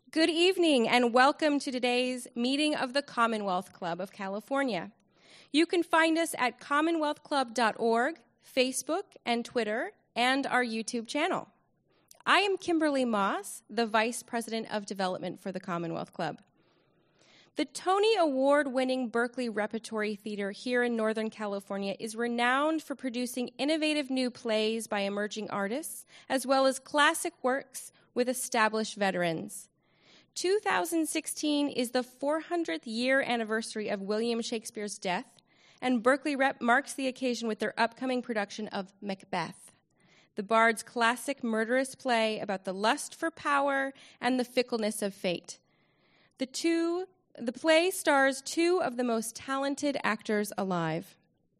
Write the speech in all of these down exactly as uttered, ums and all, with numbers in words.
Good evening and welcome to today's meeting of the Commonwealth Club of California. You can find us at commonwealth club dot org, Facebook and Twitter, and our YouTube channel. I am Kimberly Moss, the Vice President of Development for the Commonwealth Club. The Tony Award-winning Berkeley Repertory Theater here in Northern California is renowned for producing innovative new plays by emerging artists, as well as classic works with established veterans. two thousand sixteen is the four hundredth year anniversary of William Shakespeare's death, and Berkeley Rep marks the occasion with their upcoming production of Macbeth, the Bard's classic murderous play about the lust for power and the fickleness of fate. The two, the play stars two of the most talented actors alive.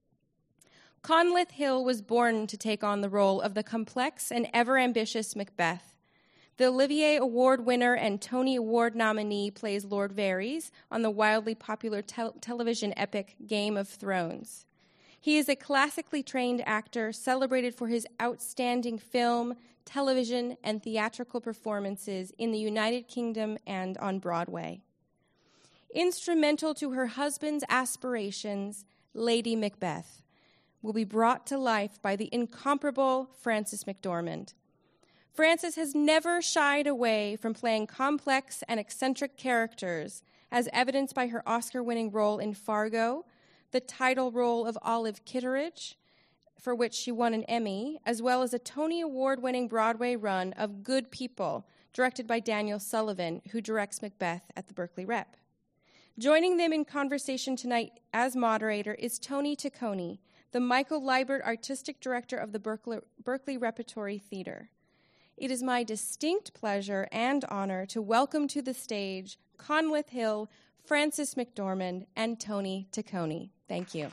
Conleth Hill was born to take on the role of the complex and ever-ambitious Macbeth. The Olivier Award winner and Tony Award nominee plays Lord Varys on the wildly popular tel- television epic Game of Thrones. He is a classically trained actor celebrated for his outstanding film, television, and theatrical performances in the United Kingdom and on Broadway. Instrumental to her husband's aspirations, Lady Macbeth will be brought to life by the incomparable Frances McDormand. Frances has never shied away from playing complex and eccentric characters, as evidenced by her Oscar-winning role in Fargo, the title role of Olive Kitteridge, for which she won an Emmy, as well as a Tony Award-winning Broadway run of Good People, directed by Daniel Sullivan, who directs Macbeth at the Berkeley Rep. Joining them in conversation tonight as moderator is Tony Taccone, the Michael Liebert Artistic Director of the Berkeley, Berkeley Repertory Theater. It is my distinct pleasure and honor to welcome to the stage Conleth Hill, Frances McDormand, and Tony Taccone. Thank you.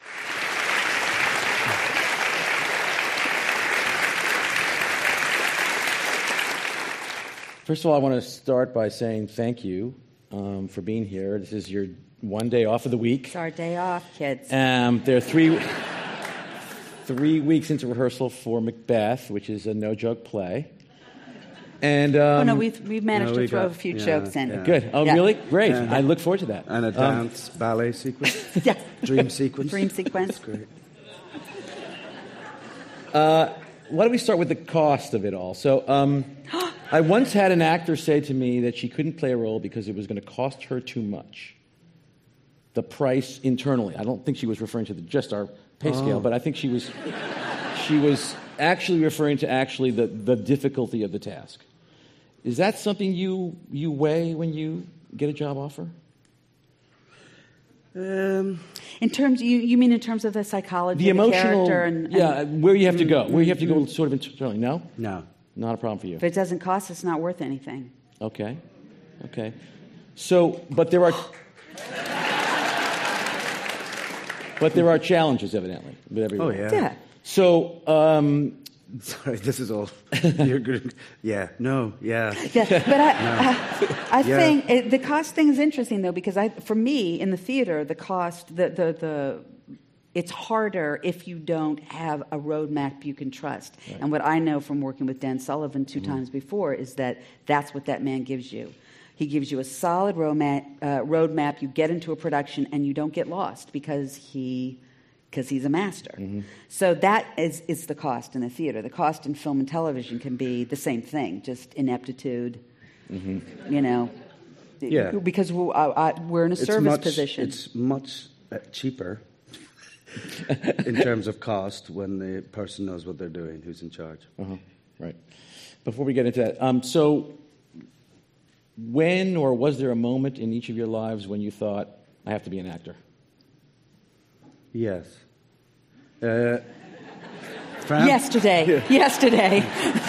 First of all, I want to start by saying thank you um, for being here. This is your one day off of the week. It's our day off, kids. Um, there are three, three weeks into rehearsal for Macbeth, which is a no-joke play. And, um, oh, no, we've, we've managed no, we to throw got, a few yeah, jokes in. yeah. Good. Oh, yeah. really? Great. Yeah. I look forward to that. And a dance um, ballet sequence. Yeah. Dream sequence. Dream sequence. That's great. Uh, why don't we start with the cost of it all? So um, I once had an actor say to me that she couldn't play a role because it was going to cost her too much. The price internally. I don't think she was referring to the, just our pay oh. scale, but I think she was she was actually referring to actually the, the difficulty of the task. Is that something you you weigh when you get a job offer? Um, in terms, you, you mean in terms of the psychology the of the emotional, character? And, and yeah, where you have to go. Where you have to go mm-hmm. sort of internally. No? no. Not a problem for you. If it doesn't cost, it's not worth anything. Okay. Okay. So, but there are... but there are challenges, evidently, with every Oh, role. yeah. Yeah. So, um... Sorry, this is all... You're good. Yeah, no, yeah. Yeah, but I, No. I, I Yeah. think it, the cost thing is interesting, though, because I, for me, in the theater, the cost, the, the, the it's harder if you don't have a roadmap you can trust. Right. And what I know from working with Dan Sullivan two mm-hmm. times before is that that's what that man gives you. He gives you a solid roadmap, uh, roadmap. You get into a production, and you don't get lost because he... because he's a master. Mm-hmm. So that is, is the cost in the theater. The cost in film and television can be the same thing, just ineptitude, mm-hmm. you know. Yeah. Because we're, uh, we're in a It's service much, position. It's much uh, cheaper in terms of cost when the person knows what they're doing, who's in charge. Uh-huh. Right. Before we get into that, um, so when or was there a moment in each of your lives when you thought, I have to be an actor? Yes. Uh, Fran? Yesterday. Yesterday.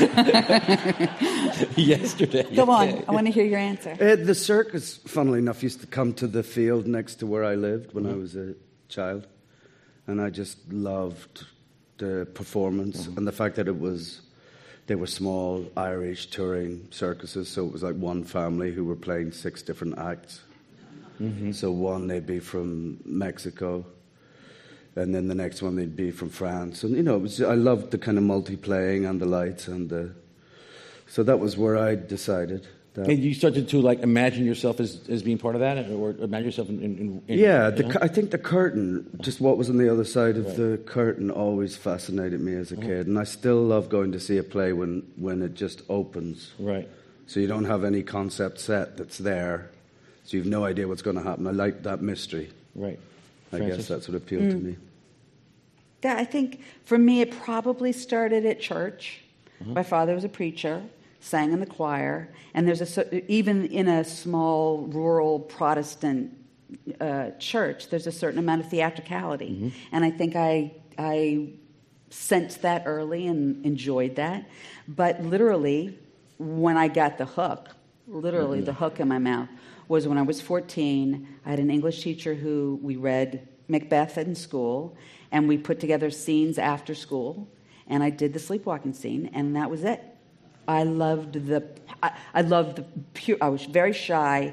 Yesterday. Go on. I want to hear your answer. Uh, the circus, funnily enough, used to come to the field next to where I lived when mm-hmm. I was a child. And I just loved the performance mm-hmm. and the fact that it was, they were small Irish touring circuses, so it was like one family who were playing six different acts. Mm-hmm. So one, they'd be from Mexico, and then the next one they'd be from France. And, you know, it was, I loved the kind of multi-playing and the lights and the... So that was where I decided that. And you started to like imagine yourself as, as being part of that, or imagine yourself in. in, in yeah, you the, know? I think the curtain, just what was on the other side of Right. the curtain, always fascinated me as a Uh-huh. kid, and I still love going to see a play when when it just opens. Right. So you don't have any concept set that's there, so you've no idea what's going to happen. I like that mystery. Right. I Francis? guess that's what appealed to me. Yeah, I think for me it probably started at church. Uh-huh. My father was a preacher, sang in the choir, and there's a cer- even in a small rural Protestant uh, church, there's a certain amount of theatricality, Mm-hmm. and I think I I sensed that early and enjoyed that. But literally, when I got the hook, literally Mm-hmm. the hook in my mouth, was when I was fourteen. I had an English teacher who we read Macbeth in school, and we put together scenes after school, and I did the sleepwalking scene, and that was it. I loved the, I, I loved the pure, I was very shy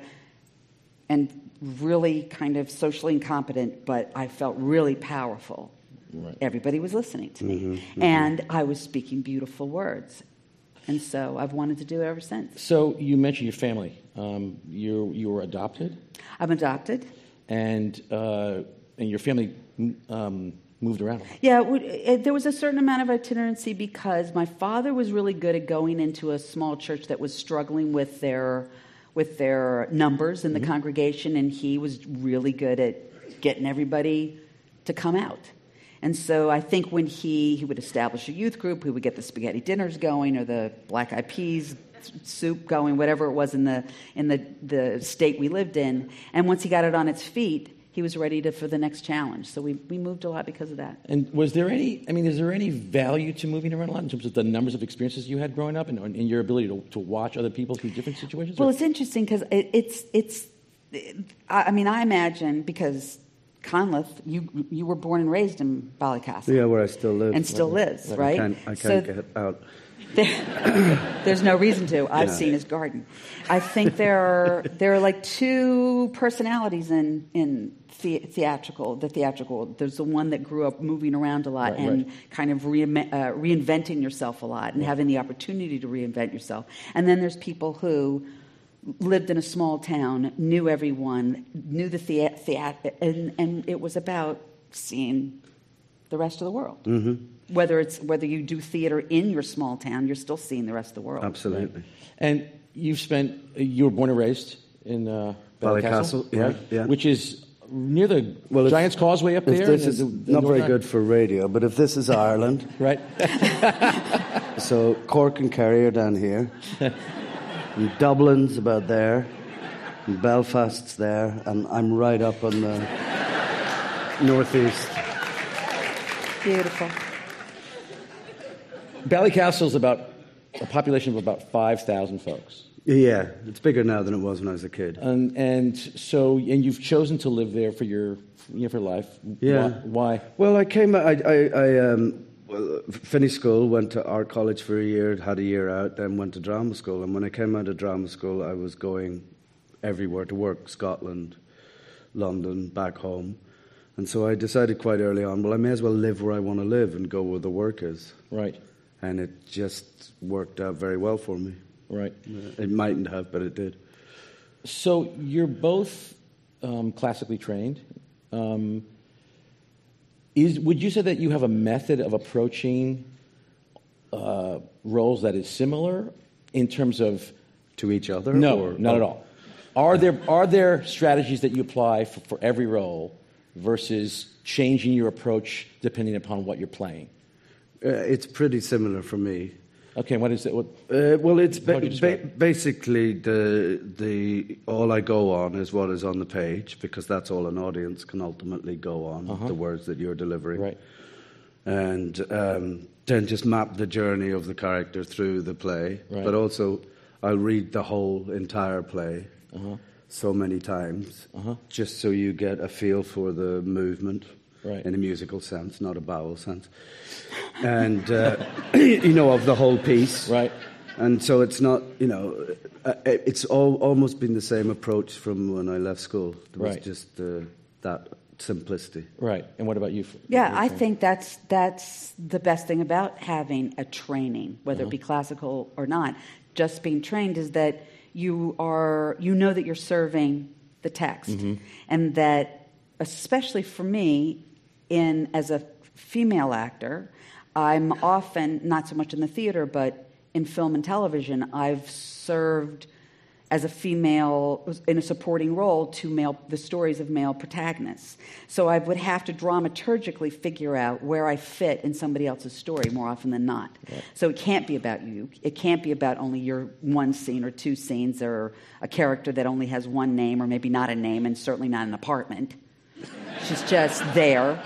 and really kind of socially incompetent, but I felt really powerful. Right. Everybody was listening to me, Mm-hmm, mm-hmm. and I was speaking beautiful words. And so I've wanted to do it ever since. So you mentioned your family. Um, you you were adopted, I'm adopted. and uh, and your family um, moved around. Yeah, it would- it- there was a certain amount of itinerancy because my father was really good at going into a small church that was struggling with their with their numbers in the congregation, and he was really good at getting everybody to come out. And so I think when he, he would establish a youth group, he would get the spaghetti dinners going or the black eyed peas soup going, whatever it was in the in the, the state we lived in. And once he got it on its feet, he was ready to for the next challenge. So we, we moved a lot because of that. And was there any? I mean, is there any value to moving around a lot in terms of the numbers of experiences you had growing up, and, and your ability to, to watch other people through different situations? Well, or- it's interesting because it, it's it's. I I mean, I imagine because Conleth, you you were born and raised in Ballycastle. Yeah, where I still live. And still lives, I right? can't, I So- can't get out. There, there's no reason to. I've Yeah. seen his garden. I think there are there are like two personalities in in the, theatrical. The theatrical. There's the one that grew up moving around a lot Right, and right. kind of re- uh, reinventing yourself a lot and having the opportunity to reinvent yourself. And then there's people who lived in a small town, knew everyone, knew the theater, and, and it was about seeing the rest of the world. Mm-hmm. Whether it's whether you do theater in your small town, you're still seeing the rest of the world. Absolutely. And you've spent. You were born and raised in uh, Ballycastle, Ballycastle, yeah, right? yeah. Which is near the Well, if- Giants Causeway up If there. this the- is the- the not North very Side. good for radio, but if this is Ireland, right? so Cork and Kerry are down here, and Dublin's about there, and Belfast's there, and I'm right up on the northeast. Beautiful. Ballycastle's about a population of about five thousand folks. Yeah, it's bigger now than it was when I was a kid. And, and so, and you've chosen to live there for your, you know, for life. Yeah. Why? Why? Well, I came. I, I, I um, well, finished school, went to art college for a year, had a year out, then went to drama school. And when I came out of drama school, I was going everywhere to work: Scotland, London, back home. And so I decided quite early on, well, I may as well live where I want to live and go where the work is. Right. And it just worked out very well for me. Right. It mightn't have, but it did. So you're both um, classically trained. Um, is would you say that you have a method of approaching uh, roles that is similar in terms of To each other? no, or, not at all. Are there are there strategies that you apply for, for every role versus changing your approach depending upon what you're playing? Uh, it's pretty similar for me. Okay, what is it? What, Uh, well, it's How ba- would you ba- describe it? basically the the all I go on is what is on the page, because that's all an audience can ultimately go on, Uh-huh. the words that you're delivering, right. and um, then just map the journey of the character through the play. Right. But also, I'll read the whole entire play Uh-huh. so many times, Uh-huh. just so you get a feel for the movement. Right. In a musical sense, not a bowel sense, and uh, you know, of the whole piece, Right. And so it's not, you know, uh, it's all, almost been the same approach from when I left school. It was Right. just uh, that simplicity. Right. And what about you? Yeah, I think that's that's the best thing about having a training, whether it be classical or not. Just being trained is that you are you know that you're serving the text, mm-hmm. and that especially for me, in as a female actor, I'm often not so much in the theater, but in film and television, I've served as a female in a supporting role to male the stories of male protagonists. So I would have to dramaturgically figure out where I fit in somebody else's story more often than not. Right. So it can't be about you. It can't be about only your one scene or two scenes or a character that only has one name or maybe not a name and certainly not an apartment. She's just there.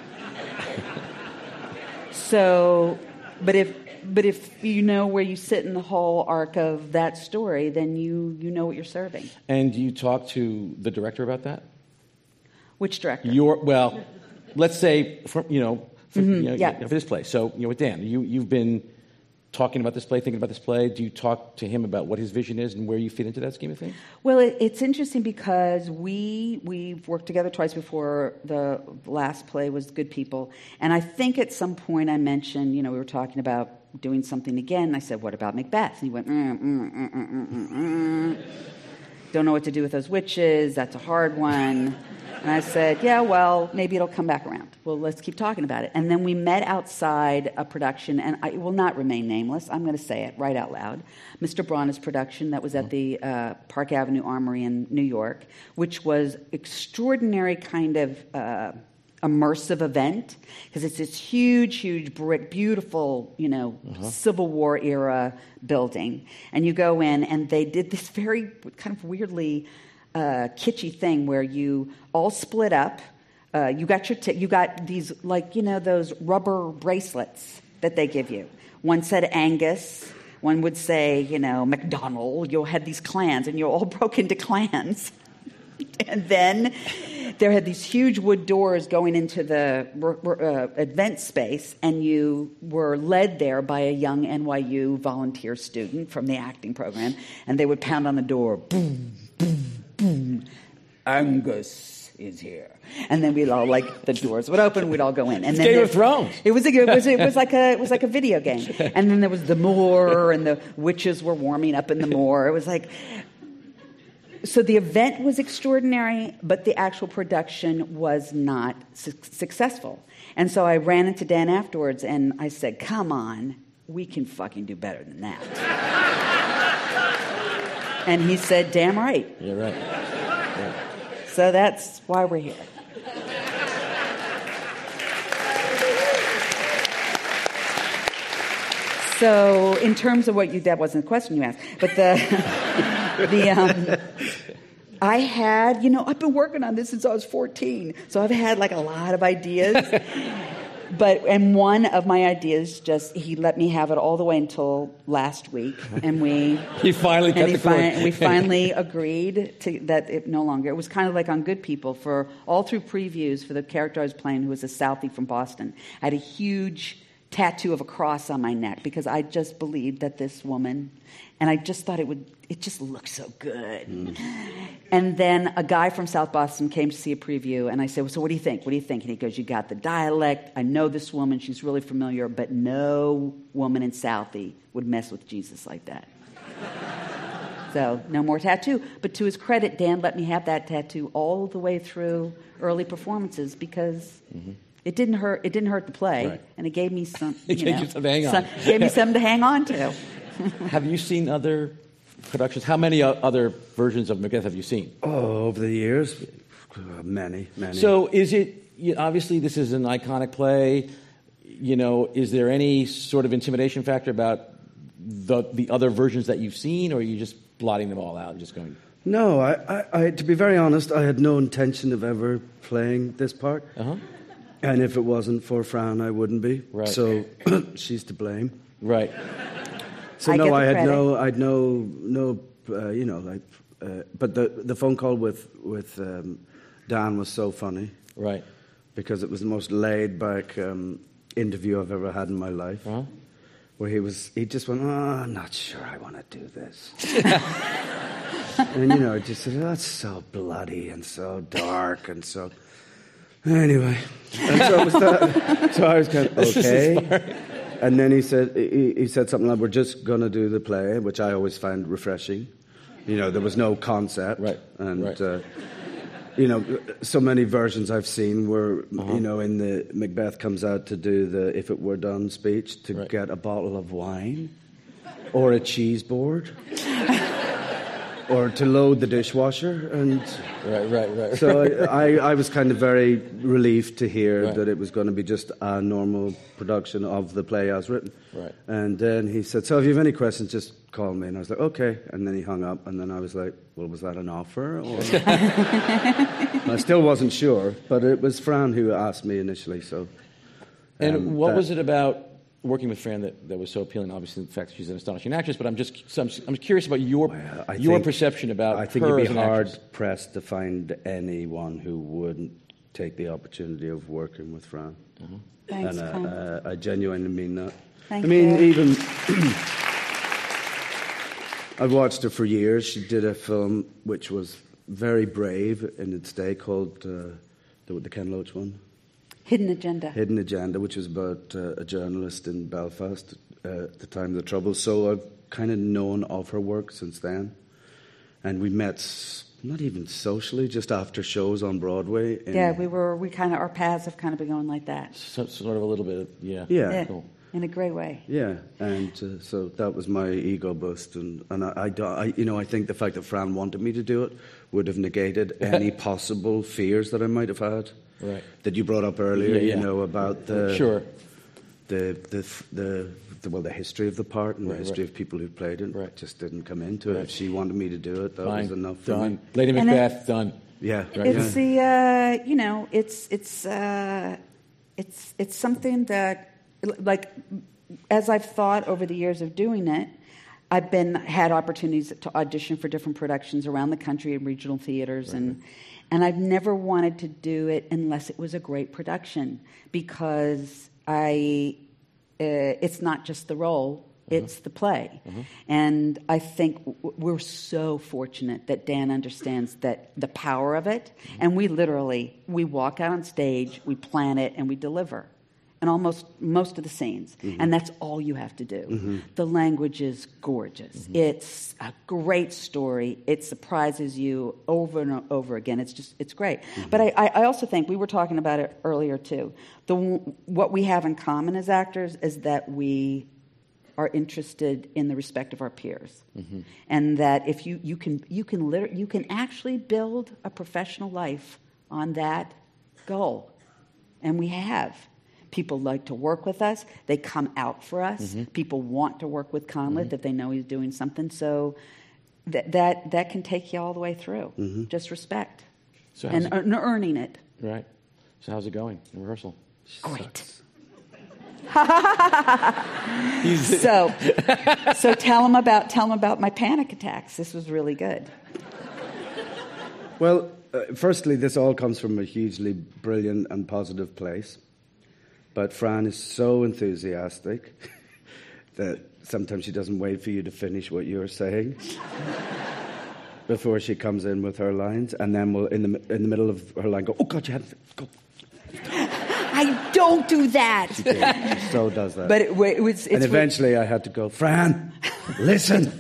So, but if But if you know where you sit in the whole arc of that story, then you, you know what you're serving. And do you talk to the director about that? Which director? Your well, let's say from you know, for, mm-hmm, you know yeah. for this play. So you know, with Dan, you you've been talking about this play, thinking about this play. Do you talk to him about what his vision is and where you fit into that scheme of things? Well, it, it's interesting because we we've worked together twice before. The last play was Good People, and I think at some point I mentioned, you know, we were talking about doing something again. And I said, what about Macbeth? And he went, mm, mm, mm, mm, mm, mm. Don't know what to do with those witches. That's a hard one. And I said, yeah, well, maybe it'll come back around. Well, let's keep talking about it. And then we met outside a production, and I, it will not remain nameless. I'm going to say it right out loud. Mister Branagh's production that was at the uh, Park Avenue Armory in New York, which was extraordinary kind of uh, immersive event, because it's this huge, huge brick, beautiful, you know, uh-huh. Civil War era building. And you go in, and they did this very kind of weirdly uh, kitschy thing where you all split up. Uh, you got your t- you got these, like, you know, those rubber bracelets that they give you. One said Angus. One would say, you know, McDonald. You'll have these clans, and you're all broke into clans. And then there had these huge wood doors going into the uh, event space, and you were led there by a young N Y U volunteer student from the acting program, and they would pound on the door, boom, boom, boom, Angus is here. And then we'd all, like, the doors would open, we'd all go in. And it's then Game there, of Thrones. It was, a, it, was, it, was like a, it was like a video game. And then there was the moor, and the witches were warming up in the moor. It was like... So the event was extraordinary, but the actual production was not su- successful. And so I ran into Dan afterwards, and I said, come on, we can fucking do better than that. And he said, damn right. You're right. Yeah. So that's why we're here. So in terms of what you, that wasn't the question you asked, but the... The um, I had, you know, I've been working on this since I was fourteen, so I've had like a lot of ideas. But and one of my ideas, just he let me have it all the way until last week, and we he finally cut and the fi- cord. we finally agreed to that it no longer. It was kind of like on Good People for all through previews for the character I was playing, who was a Southie from Boston. I had a huge tattoo of a cross on my neck because I just believed that this woman, and I just thought it would, it just looked so good. Mm. And then a guy from South Boston came to see a preview, and I said, well, so what do you think? What do you think? And he goes, you got the dialect. I know this woman. She's really familiar, but no woman in Southie would mess with Jesus like that. So no more tattoo. But to his credit, Dan let me have that tattoo all the way through early performances because... Mm-hmm. It didn't hurt. It didn't hurt the play, right. And it gave me some. You it gave know, you something to hang on. Some, gave me something to hang on to. Have you seen other productions? How many other versions of Macbeth have you seen? Oh, over the years, many, many. So, is it you know, obviously this is an iconic play? You know, is there any sort of intimidation factor about the the other versions that you've seen, or are you just blotting them all out and just going? No, I, I, I to be very honest, I had no intention of ever playing this part. Uh-huh. And if it wasn't for Fran, I wouldn't be. Right. So she's to blame. Right. So I no, get the I had credit. no, I'd no, no, uh, you know, like, uh, but the the phone call with with um, Dan was so funny. Right. Because it was the most laid back um, interview I've ever had in my life. Uh-huh. Where he was, he just went, oh, I'm not sure I want to do this. And you know, just said, oh, that's so bloody and so dark and so. Anyway, and so it was that. So I was kind of okay. And then he said he, he said something like, "We're just going to do the play," which I always find refreshing, You know, there was no concept. Right, And, right. Uh, you know, so many versions I've seen where, Uh-huh. you know, in the Macbeth comes out to do the "If It Were Done" speech to Right. get a bottle of wine or a cheese board or to load the dishwasher. And Right, right, right. so I, I, I was kind of very relieved to hear Right. that it was going to be just a normal production of the play as written. Right. And then he said, so if you have any questions, just call me. And I was like, okay. And then he hung up. And then I was like, well, was that an offer? Or... I still wasn't sure. But it was Fran who asked me initially. So. And um, what that- was it about working with Fran that, that was so appealing? Obviously, the fact that she's an astonishing actress, but I'm just so I'm, I'm curious about your Well, I your think- perception about I think her you'd as be an hard actress. pressed to find anyone who wouldn't take the opportunity of working with Fran. Thanks, and Con. uh, uh, I genuinely mean that. Thank I mean, you. even I've watched her for years. She did a film which was very brave in its day called uh, the, the Ken Loach one. Hidden Agenda. Hidden Agenda, which was about uh, a journalist in Belfast uh, at the time of the Troubles. So I've kind of known of her work since then. And we met, s- not even socially, just after shows on Broadway. in- Yeah, we were, we kind of, our paths have kind of been going like that. So, sort of a little bit of, yeah. Yeah. Yeah, Cool. in a great way. Yeah, and uh, so that was my ego boost. And, and I, I, do- I, you know, I think the fact that Fran wanted me to do it would have negated any possible fears that I might have had. Right. That you brought up earlier, Yeah, yeah. you know, about the... Sure. the the the, the well the history of the part and Right, the history right. of people who played it Right. just didn't come into it. Right. If she wanted me to do it, that Fine. was enough for Done. me. Lady And Macbeth, done. Yeah, Right, It's the, uh, you know, it's it's uh, it's it's something that, like, as I've thought over the years of doing it, I've been had opportunities to audition for different productions around the country in regional theaters, and and I've never wanted to do it unless it was a great production, because I, uh, it's not just the role. It's the play. And I think w- we're so fortunate that Dan understands that the power of it. And we literally, we walk out on stage, we plan it, and we deliver. And almost most of the scenes. And that's all you have to do. The language is gorgeous. It's a great story. It surprises you over and over again. It's just, it's great. But I, I also think, we were talking about it earlier too, the what we have in common as actors is that we are interested in the respect of our peers, mm-hmm. and that if you you can you can liter- you can actually build a professional life on that goal, and we have. People like to work with us. They come out for us. Mm-hmm. People want to work with Conleth mm-hmm. if they know he's doing something. So that that that can take you all the way through. Mm-hmm. Just respect So and, it, and earning it. right. So how's it going in rehearsal? Great. so, so tell him about tell him about my panic attacks. This was really good. Well, uh, firstly, this all comes from a hugely brilliant and positive place. But Fran is so enthusiastic that sometimes she doesn't wait for you to finish what you're saying before she comes in with her lines, and then we'll in the in the middle of her line go, "Oh God, you haven't go." I don't do that. She did. She so does that. But it, it was. It's and eventually, I had to go, Fran, listen.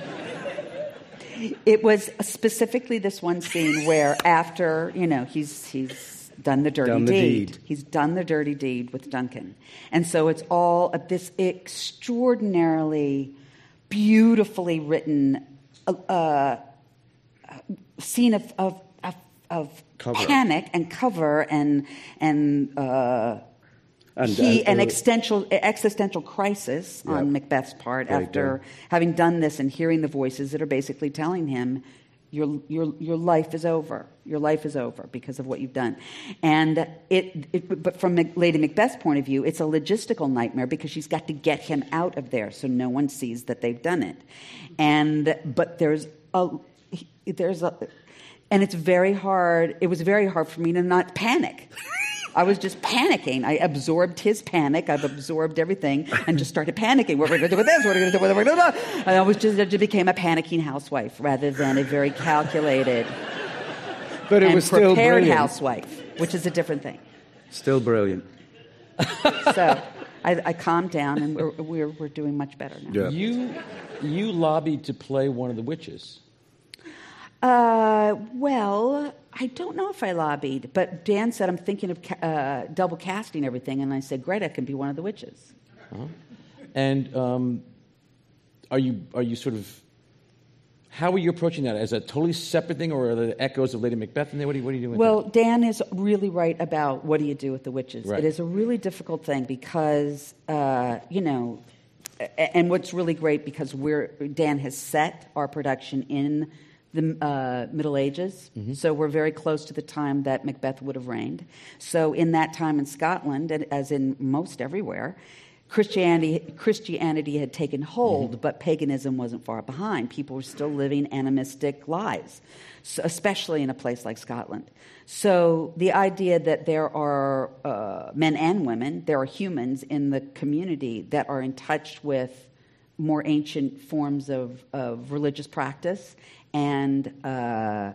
It was specifically this one scene where, after you know, he's he's done the dirty Done the deed. deed. He's done the dirty deed with Duncan, and so it's all of this extraordinarily beautifully written uh, uh, scene of of of, of Cover. panic and cover and and. Uh, And, he uh, an uh, existential existential crisis Yeah. on Macbeth's part Right, after yeah. having done this and hearing the voices that are basically telling him your your your life is over. Your life is over because of what you've done. And it, it but from Lady Macbeth's point of view, it's a logistical nightmare because she's got to get him out of there so no one sees that they've done it. And but there's a there's a and it's very hard. It was very hard for me to not panic. I was just panicking. I absorbed his panic. I've absorbed everything and just started panicking. What are we going to do with this? What are we going to do with this? What are we going to do? And I was just, I just became a panicking housewife rather than a very calculated But it and was still prepared brilliant. housewife, which is a different thing. Still brilliant. So I, I calmed down, and we're, we're we're doing much better now. Yeah. You you lobbied to play one of the witches. Uh, well, I don't know if I lobbied, but Dan said, I'm thinking of ca- uh, double casting everything, and I said, great, I can be one of the witches. Uh-huh. And um, are you are you sort of, how are you approaching that? As a totally separate thing, or are there echoes of Lady Macbeth in there? What are you, what are you doing with Well, that? Dan is really right about what do you do with the witches. Right. It is a really difficult thing because, uh, you know, a- and what's really great because we're Dan has set our production in the uh, Middle Ages, Mm-hmm. so we're very close to the time that Macbeth would have reigned. So in that time in Scotland, and as in most everywhere, Christianity Christianity had taken hold, Mm-hmm. but paganism wasn't far behind. People were still living animistic lives, so especially in a place like Scotland. So the idea that there are uh, men and women, there are humans in the community that are in touch with more ancient forms of, of religious practice and uh,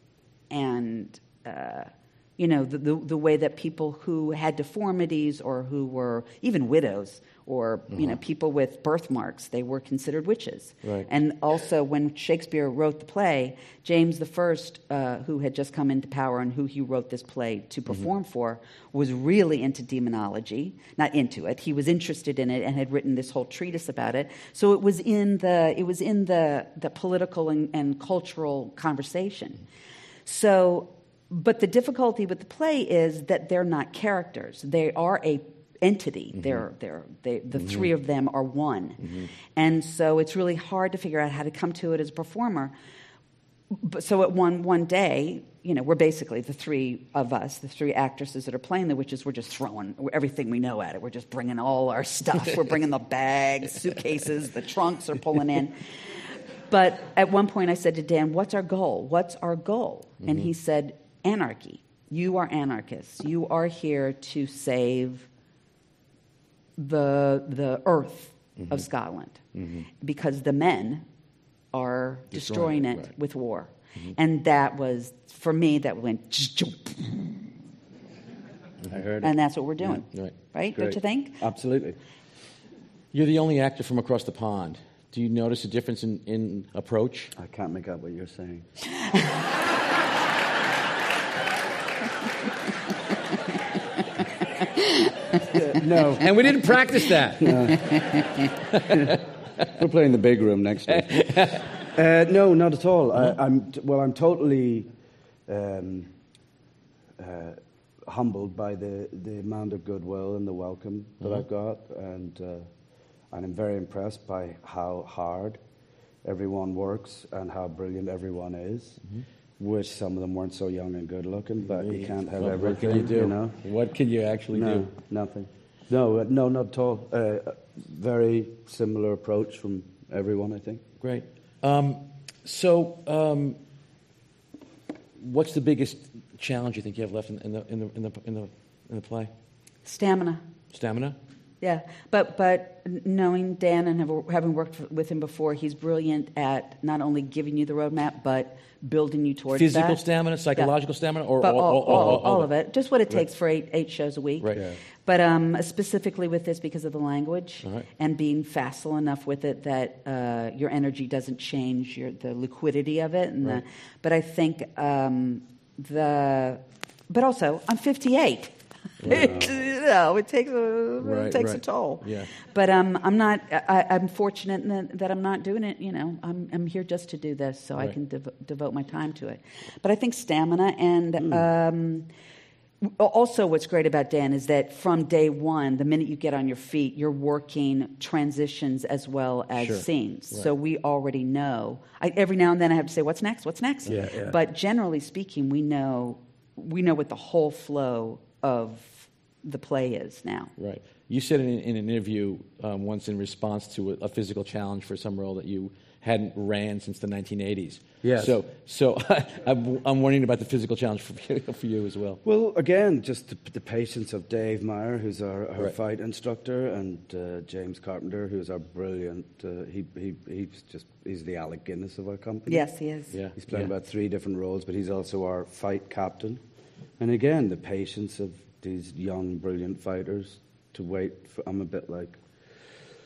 and uh, you know the, the the way that people who had deformities or who were even widows or you know people with birthmarks, they were considered witches. Right. And also when Shakespeare wrote the play, James the First, uh, who had just come into power and who he wrote this play to perform for, was really into demonology. Not into it. He was interested in it and had written this whole treatise about it. So it was in the it was in the the political and, and cultural conversation. So, but the difficulty with the play is that they're not characters. They are a entity. Mm-hmm. They're, they're, they, the mm-hmm. three of them are one. Mm-hmm. And so it's really hard to figure out how to come to it as a performer. But so at one one day, you know, we're basically the three of us, the three actresses that are playing the witches, we're just throwing everything we know at it. We're just bringing all our stuff. We're bringing the bags, suitcases, the trunks are pulling in. But at one point I said to Dan, what's our goal? What's our goal? Mm-hmm. And he said, anarchy. You are anarchists. You are here to save the the earth mm-hmm. of Scotland mm-hmm. because the men are destroying, destroying it right. with war. Mm-hmm. And that was, for me, that went... I heard it. And that's what we're doing. Yeah. Right. Right? Great. Don't you think? Absolutely. You're the only actor from across the pond. Do you notice a difference in, in approach? I can't make out what you're saying. uh, no. And we didn't practice that. No. We'll play in the big room next week. Uh, no, not at all. I, I'm well. I'm totally um, uh, humbled by the, the amount of goodwill and the welcome that mm-hmm. I've got, and uh, and I'm very impressed by how hard everyone works and how brilliant everyone is. Mm-hmm. Wish some of them weren't so young and good looking, but you can't have what, everything. What can you do? You know? What can you actually no, do? Nothing. No, uh, no, not at all. Uh, very similar approach from everyone, I think. Great. Um, so, um, what's the biggest challenge you think you have left in, in the in the in the in the in the play? Stamina. Stamina. Yeah, but but knowing Dan and have, having worked with him before, he's brilliant at not only giving you the roadmap, but building you towards physical that. stamina, psychological yeah. stamina, or but all, all, all, all, all of it. Just what it takes right. for eight eight shows a week. Right. Yeah. But um, specifically with this, because of the language right. and being facile enough with it that uh, your energy doesn't change your the liquidity of it. And right. the, but I think um, the. But also, I'm fifty-eight. Wow. you know, it takes a right, it takes right. a toll. Yeah. But um, I'm not. I, I'm fortunate that, that I'm not doing it. You know, I'm I'm here just to do this, so right. I can dev- devote my time to it. But I think stamina and. Mm. Um, Also, what's great about Dan is that from day one, the minute you get on your feet, you're working transitions as well as sure. scenes. Right. So we already know. I, every now and then I have to say, what's next? What's next? Yeah, yeah. But generally speaking, we know we know what the whole flow of the play is now. Right. You said in, in an interview um, once in response to a, a physical challenge for some role that you hadn't ran since the nineteen eighties. Yes. So, so I'm, I'm wondering about the physical challenge for you, for you as well. Well, again, just the, the patience of Dave Meyer, who's our, our right. fight instructor, and uh, James Carpenter, who's our brilliant. Uh, he he he's just he's the Alec Guinness of our company. Yes, he is. Yeah. He's playing yeah. about three different roles, but he's also our fight captain. And again, the patience of these young, brilliant fighters to wait for. I'm a bit like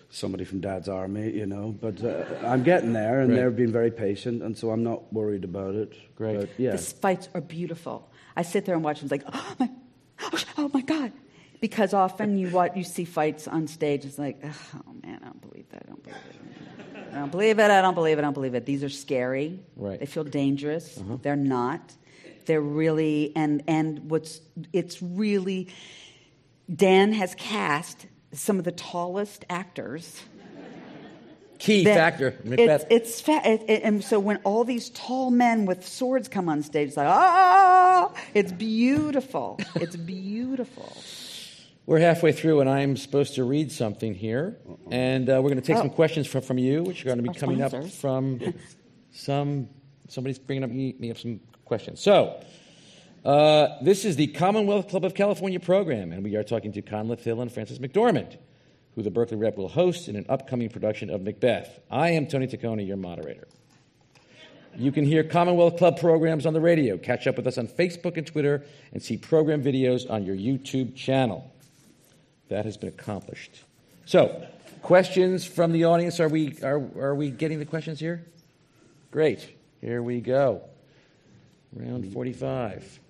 somebody from Dad's army, you know. But uh, I'm getting there, and Right. they're being very patient, and so I'm not worried about it. Great. But, yeah. The fights are beautiful. I sit there and watch them like, oh my, oh my God. Because often you watch, you see fights on stage, it's like, oh man, I don't believe that, I don't believe it. I don't believe it, I don't believe it, I don't believe it. These are scary. Right. They feel dangerous. Uh-huh. They're not. They're really, and and what's, it's really, Dan has cast some of the tallest actors. Key that- factor. It's, Macbeth. it's fa- it, it- and so when all these tall men with swords come on stage, it's like, ah, it's beautiful. It's beautiful. We're halfway through, and I'm supposed to read something here. And uh, we're going to take Oh. some questions from, from you, which are going to be Our coming up sponsors. from some, somebody's bringing up me, me up some questions. So, uh, this is the Commonwealth Club of California program, and we are talking to Conleth Hill and Frances McDormand, who the Berkeley Rep will host in an upcoming production of Macbeth. I am Tony Taccone, your moderator. You can hear Commonwealth Club programs on the radio, catch up with us on Facebook and Twitter, and see program videos on your YouTube channel. That has been accomplished. So, questions from the audience. Are we are are we getting the questions here? Great. Here we go. Round forty-five.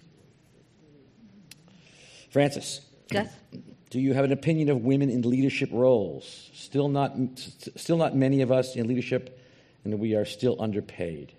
Frances. Yes. Do you have an opinion of women in leadership roles? Still not still not many of us in leadership, and we are still underpaid.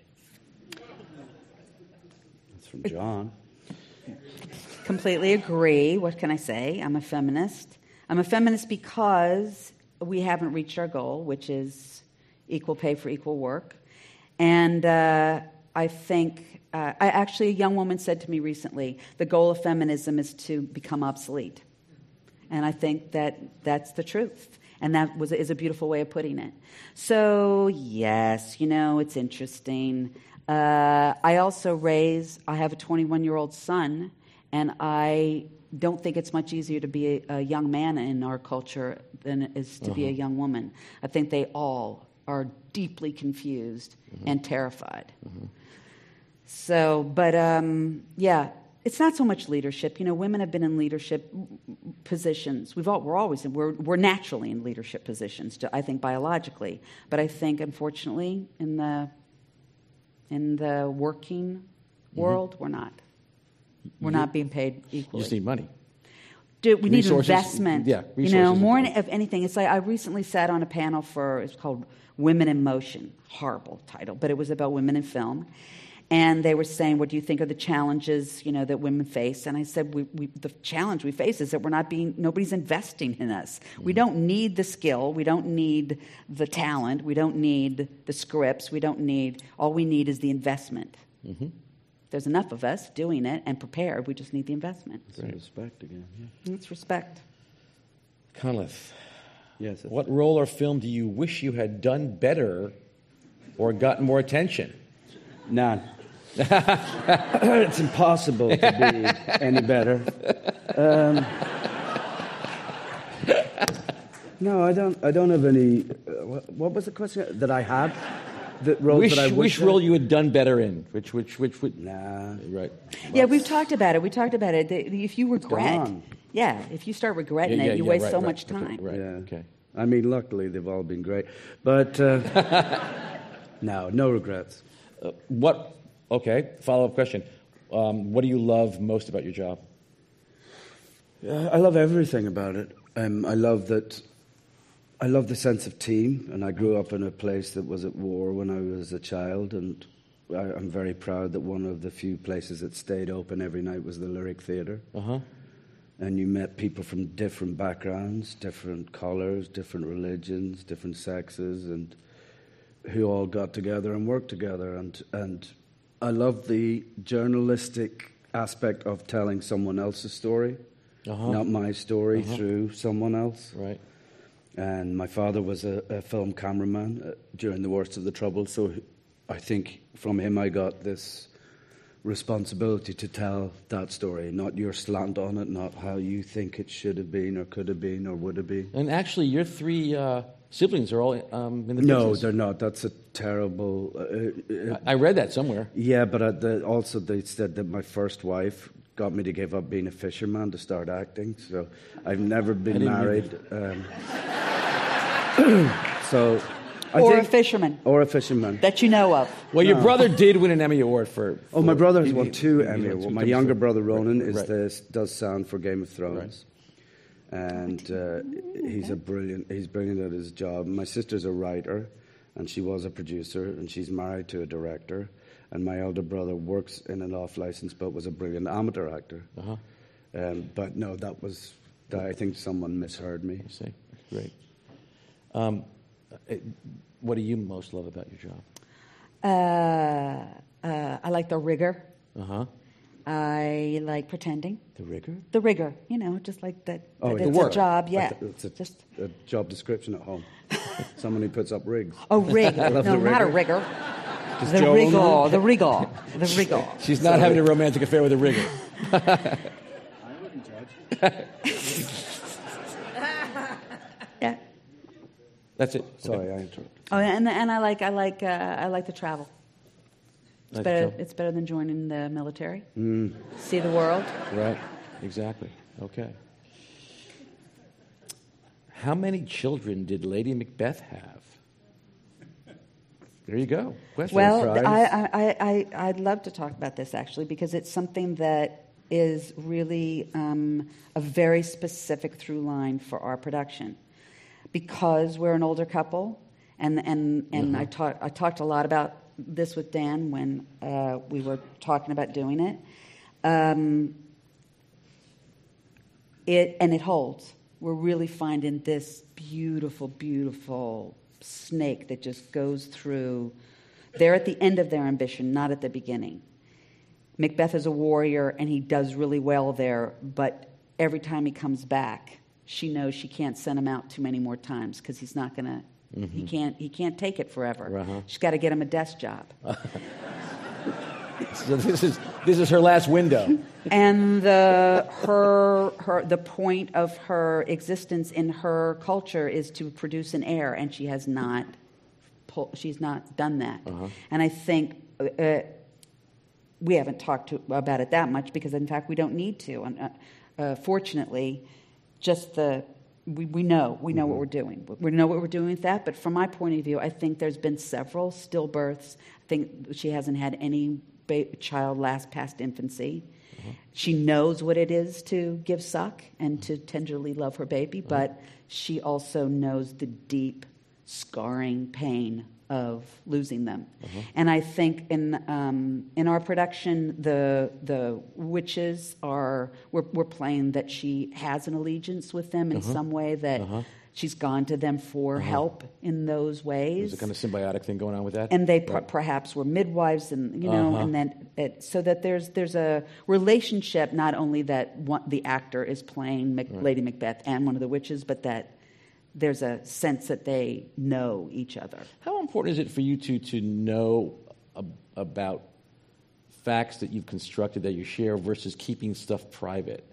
That's from John. Completely agree. What can I say? I'm a feminist. I'm a feminist because we haven't reached our goal, which is equal pay for equal work. And uh, I think, uh, I, actually, a young woman said to me recently, the goal of feminism is to become obsolete. And I think that that's the truth. And that was is a beautiful way of putting it. So, yes, you know, it's interesting. Uh, I also raise, I have a twenty-one-year-old son, and I don't think it's much easier to be a, a young man in our culture than it is to uh-huh. be a young woman. I think they all are deeply confused uh-huh. and terrified. Uh-huh. So, but um, yeah, it's not so much leadership. You know, women have been in leadership positions. We've all, we're always in, we're we're naturally in leadership positions. I think biologically, but I think unfortunately in the in the working mm-hmm. world we're not. We're you, not being paid equally. You just need money. Do, we resources, need investment. Yeah, you know, more of anything. It's like I recently sat on a panel for, it's called Women in Motion. Horrible title, but it was about women in film. And they were saying, what do you think are the challenges, you know, that women face? And I said, we, we, the challenge we face is that we're not being, nobody's investing in us. Mm-hmm. We don't need the skill. We don't need the talent. We don't need the scripts. We don't need, all we need is the investment. Mm-hmm. There's enough of us doing it and prepared. We just need the investment. It's respect again. Yeah. It's respect. Conleth, yes. What role or film do you wish you had done better or gotten more attention? None. It's impossible to be any better. Um, no, I don't. I don't have any. Uh, what, what was the question that I had? The roles wish, that I which role you had done better in? Which, which, which, which? Nah. Right. Yeah, we've talked about it. We talked about it. If you regret, yeah, if you start regretting yeah, yeah, it, you yeah, waste right, so right, much okay, time. right. Yeah. Okay. I mean, luckily they've all been great, but uh, no, no regrets. Uh, what? Okay. Follow-up question. Um, what do you love most about your job? Uh, I love everything about it. Um, I love that. I love the sense of team, and I grew up in a place that was at war when I was a child, and I, I'm very proud that one of the few places that stayed open every night was the Lyric Theatre. Uh-huh. And you met people from different backgrounds, different colours, different religions, different sexes, and who all got together and worked together. And and I love the journalistic aspect of telling someone else's story, uh-huh. not my story, uh-huh. through someone else. Right. And my father was a, a film cameraman uh, during the worst of the Trouble, so I think from him I got this responsibility to tell that story, not your slant on it, not how you think it should have been or could have been or would have been. And actually, your three uh, siblings are all um, in the No, business. they're not. That's a terrible... Uh, uh, I read that somewhere. Yeah, but uh, the, also they said that my first wife got me to give up being a fisherman to start acting, so I've never been married. Um, So, I or think, a fisherman or a fisherman. that you know of. Well, your brother did win an Emmy Award for. Oh, my for- brother has he- won he- two he Emmy won Awards. two My Emmy younger Awards. brother Ronan Right, is right. the does sound for Game of Thrones, and uh, he's a brilliant. He's brilliant at his job. My sister's a writer, and she was a producer, and she's married to a director. And my elder brother works in an off license, but was a brilliant amateur actor. Uh-huh. Um, but no, that was. That I think someone misheard me. I see. Great. Um, it- what do you most love about your job? Uh, uh, I like the rigor. Uh huh. I like pretending. The rigor. The rigor, you know, just like that. Oh, that the it's work. a job, yeah. I th- It's a, just a job description at home. Someone who puts up rigs. oh, rig. no, love the not a rigor. rigor. Does The Joe own rigor, one? the rigor, the rigor. She's not having a romantic affair with a rigor. I wouldn't judge. Yeah. That's it. Sorry, I interrupted. Oh, and and I like I like uh, I like to travel. It's Like better. to- It's better than joining the military. Mm. See the world. Right. Exactly. Okay. How many children did Lady Macbeth have? There you go. Question. Well, surprise. I, I, I, I'd love to talk about this, actually, because it's something that is really um, a very specific through line for our production. Because we're an older couple, and, and, and I, talk, I talked a lot about this with Dan when uh, we were talking about doing it. Um, it. And it holds. We're really finding this beautiful, beautiful snake that just goes through. They're at the end of their ambition, not at the beginning. Macbeth is a warrior, and he does really well there, but every time he comes back, she knows she can't send him out too many more times because he's not going to, mm-hmm. he can't he can't take it forever. Uh-huh. She's got to get him a desk job. So this is this is her last window. And the her her the point of her existence in her culture is to produce an heir, and she has not pull, she's not done that. Uh-huh. And I think uh, we haven't talked to, about it that much because, in fact, we don't need to. And uh, uh, fortunately, just the we, we know we know mm-hmm. what we're doing. We know what we're doing with that. But from my point of view, I think there's been several stillbirths. I think she hasn't had any ba- child last past infancy. Uh-huh. She knows what it is to give suck and to tenderly love her baby, uh-huh. but she also knows the deep, scarring pain of losing them. Uh-huh. And I think in um, in our production, the the witches are we're, we're playing that she has an allegiance with them in uh-huh. some way, that uh-huh. she's gone to them for uh-huh. help in those ways. There's a kind of symbiotic thing going on with that. And they right. per- perhaps were midwives, and you know, uh-huh. and then it, so that there's there's a relationship, not only that one, the actor is playing Mac- right. Lady Macbeth and one of the witches, but that there's a sense that they know each other. How important is it for you two to know ab- about facts that you've constructed that you share versus keeping stuff private?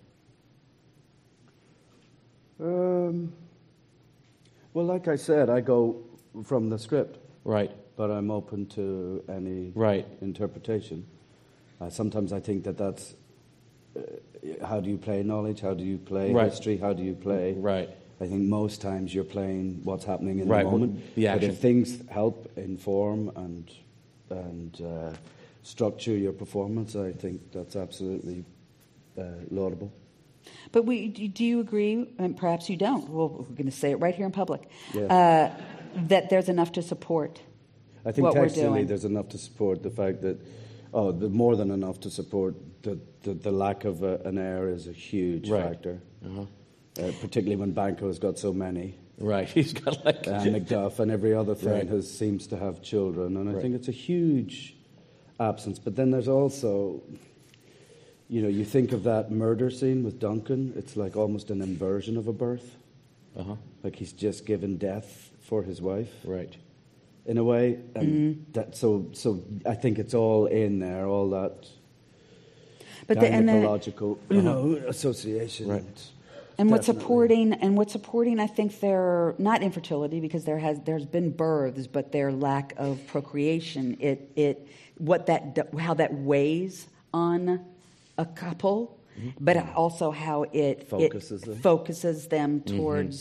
Um, well, like I said, I go from the script. Right. But I'm open to any right. interpretation. Uh, sometimes I think that that's uh, how do you play knowledge? How do you play right. history? How do you play... Right. I think most times you're playing what's happening in right, the moment. The action. But if things help inform and and uh, structure your performance, I think that's absolutely uh, laudable. But we, do you agree, and perhaps you don't, well, we're going to say it right here in public, yeah. uh, that there's enough to support I think what we're textually doing? There's enough to support the fact that, oh, the, more than enough to support the, the, the lack of a, an heir is a huge right. factor. Uh-huh. Uh, particularly when Banco's got so many. Right, he's got like... And Macduff and every other thing right. has seems to have children. And I right. think it's a huge absence. But then there's also, you know, you think of that murder scene with Duncan. It's like almost an inversion of a birth. Uh-huh. Like he's just given death for his wife. Right. In a way. And mm-hmm. that, so, so I think it's all in there, all that but the, gynecological, the, you know, association. Right. And what's Definitely. supporting, and what's supporting, I think they're not infertility because there has there's been births, but their lack of procreation. It it what that how that weighs on a couple, mm-hmm. but also how it focuses it them, focuses them towards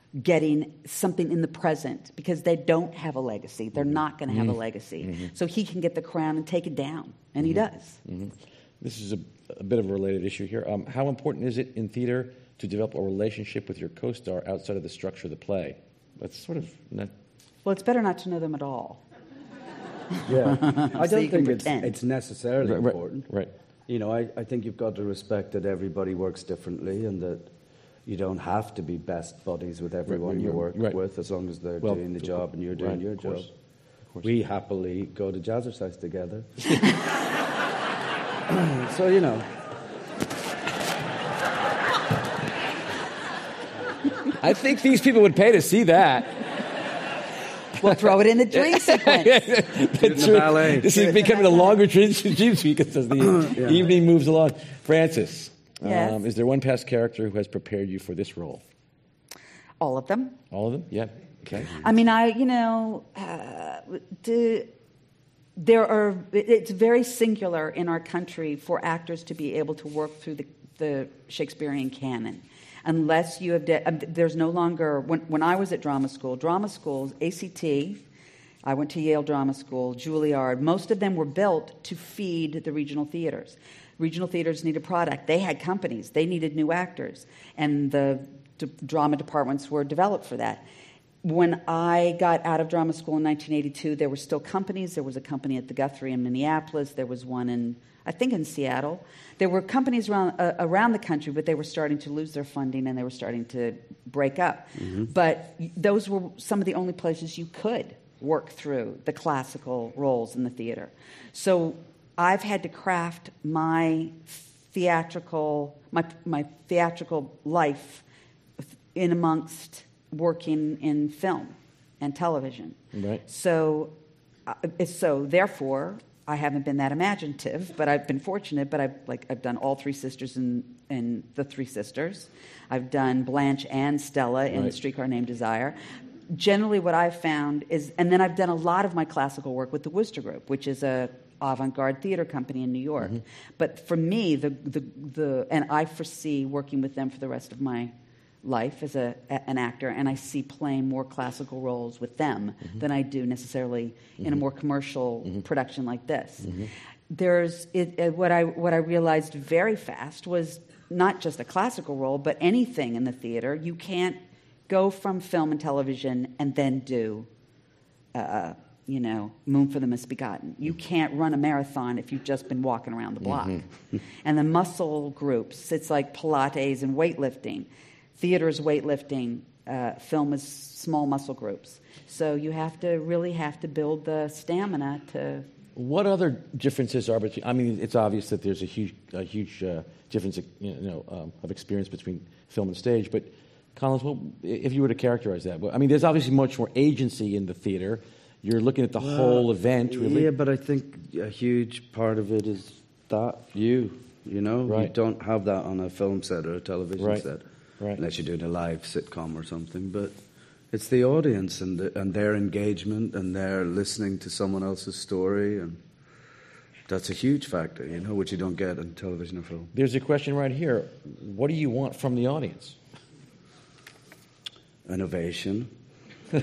getting something in the present because they don't have a legacy. They're Mm-hmm. not going to have Mm-hmm. a legacy. Mm-hmm. So he can get the crown and take it down, and he Mm-hmm. does. Mm-hmm. This is a, a bit of a related issue here. Um, how important is it in theater to develop a relationship with your co-star outside of the structure of the play? That's sort of not... Well, it's better not to know them at all. Yeah, I So don't you can think it's, pretend. it's necessarily Right, right, important. right. You know, I, I think you've got to respect that everybody works differently and that you don't have to be best buddies with everyone right, you right, work right. with as long as they're Well, doing the of job cour- and you're doing right, your of course. job. Of course. We happily go to Jazzercise together. So, you know. I think these people would pay to see that. We'll throw it in the dream sequence. That's the ballet. This is becoming a longer dream sequence as the Yeah. evening moves along. Frances, Yes? um, is there one past character who has prepared you for this role? All of them. All of them? Yeah. Okay. I mean, I, you know, uh, do, there are, it's very singular in our country for actors to be able to work through the, the Shakespearean canon. Unless you have, de- um, there's no longer, when, when I was at drama school, drama schools, A C T, I went to Yale Drama School, Juilliard, most of them were built to feed the regional theaters. Regional theaters needed product. They had companies. They needed new actors. And the d- drama departments were developed for that. When I got out of drama school in nineteen eighty-two, there were still companies. There was a company at the Guthrie in Minneapolis. There was one in, I think, in Seattle. There were companies around uh, around the country, but they were starting to lose their funding and they were starting to break up. Mm-hmm. But those were some of the only places you could work through the classical roles in the theater. So I've had to craft my theatrical my my theatrical life in amongst working in film and television. Right. So, uh, it's so therefore, I haven't been that imaginative, but I've been fortunate. But I've like I've done all three sisters in, in The Three Sisters. I've done Blanche and Stella in Right. Streetcar Named Desire. Generally, what I've found is, and then I've done a lot of my classical work with the Worcester Group, which is a avant-garde theater company in New York. Mm-hmm. But for me, the the the and I foresee working with them for the rest of my life as a, a- an actor, and I see playing more classical roles with them Mm-hmm. than I do necessarily in a more commercial Mm-hmm. production like this. There's it, it, what I what I realized very fast was not just a classical role, but anything in the theater. You can't go from film and television and then do, uh, you know, Moon for the Misbegotten. You can't run a marathon if you've just been walking around the block. And the muscle groups, it's like Pilates and weightlifting. Theater is weightlifting. Uh, film is small muscle groups. So you have to really have to build the stamina to. What other differences are between? I mean, it's obvious that there's a huge, a huge uh, difference, you know, um, of experience between film and stage. But Collins, well, if you were to characterize that, well, I mean, there's obviously much more agency in the theater. You're looking at the whole event, really. Yeah, but I think a huge part of it is that you, you know, you Right. don't have that on a film set or a television Right. set, Right. unless you're doing a live sitcom or something. But it's the audience and the, and their engagement and their listening to someone else's story, and that's a huge factor, you know, which you don't get in television or film. There's a question right here. What do you want from the audience? Innovation. um,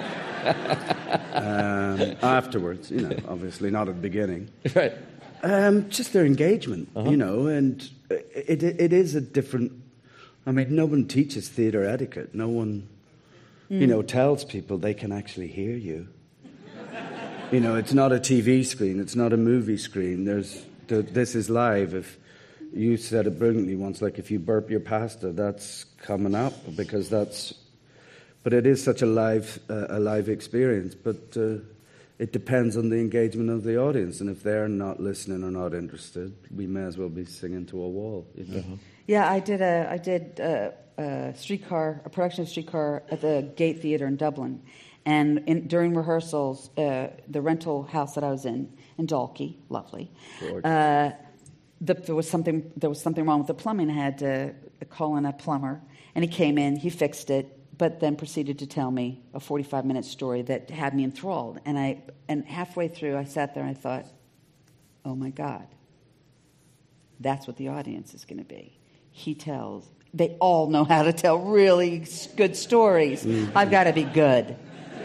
afterwards, you know, obviously not at the beginning. Right. Um, just their engagement, Uh-huh. you know, and it, it it is a different. I mean, no one teaches theatre etiquette. No one, you know, tells people they can actually hear you. You know, it's not a T V screen. It's not a movie screen. There's the, this is live. If you said it brilliantly once, like if you burp your pasta, that's coming up because that's. But it is such a live uh, a live experience. But uh, it depends on the engagement of the audience, and if they're not listening or not interested, we may as well be singing to a wall. You know? Uh-huh. Yeah, I did a I did a, a streetcar a production of Streetcar at the Gate Theatre in Dublin, and in, during rehearsals, uh, the rental house that I was in in Dalkey, lovely. Gorgeous. Uh, the, there was something there was something wrong with the plumbing. I had to call in a plumber, and he came in, he fixed it, but then proceeded to tell me a forty-five minute story that had me enthralled. And I and halfway through, I sat there and I thought, oh my God, that's what the audience is going to be. He tells they all know how to tell really s- good stories. Mm-hmm. I've got to be good.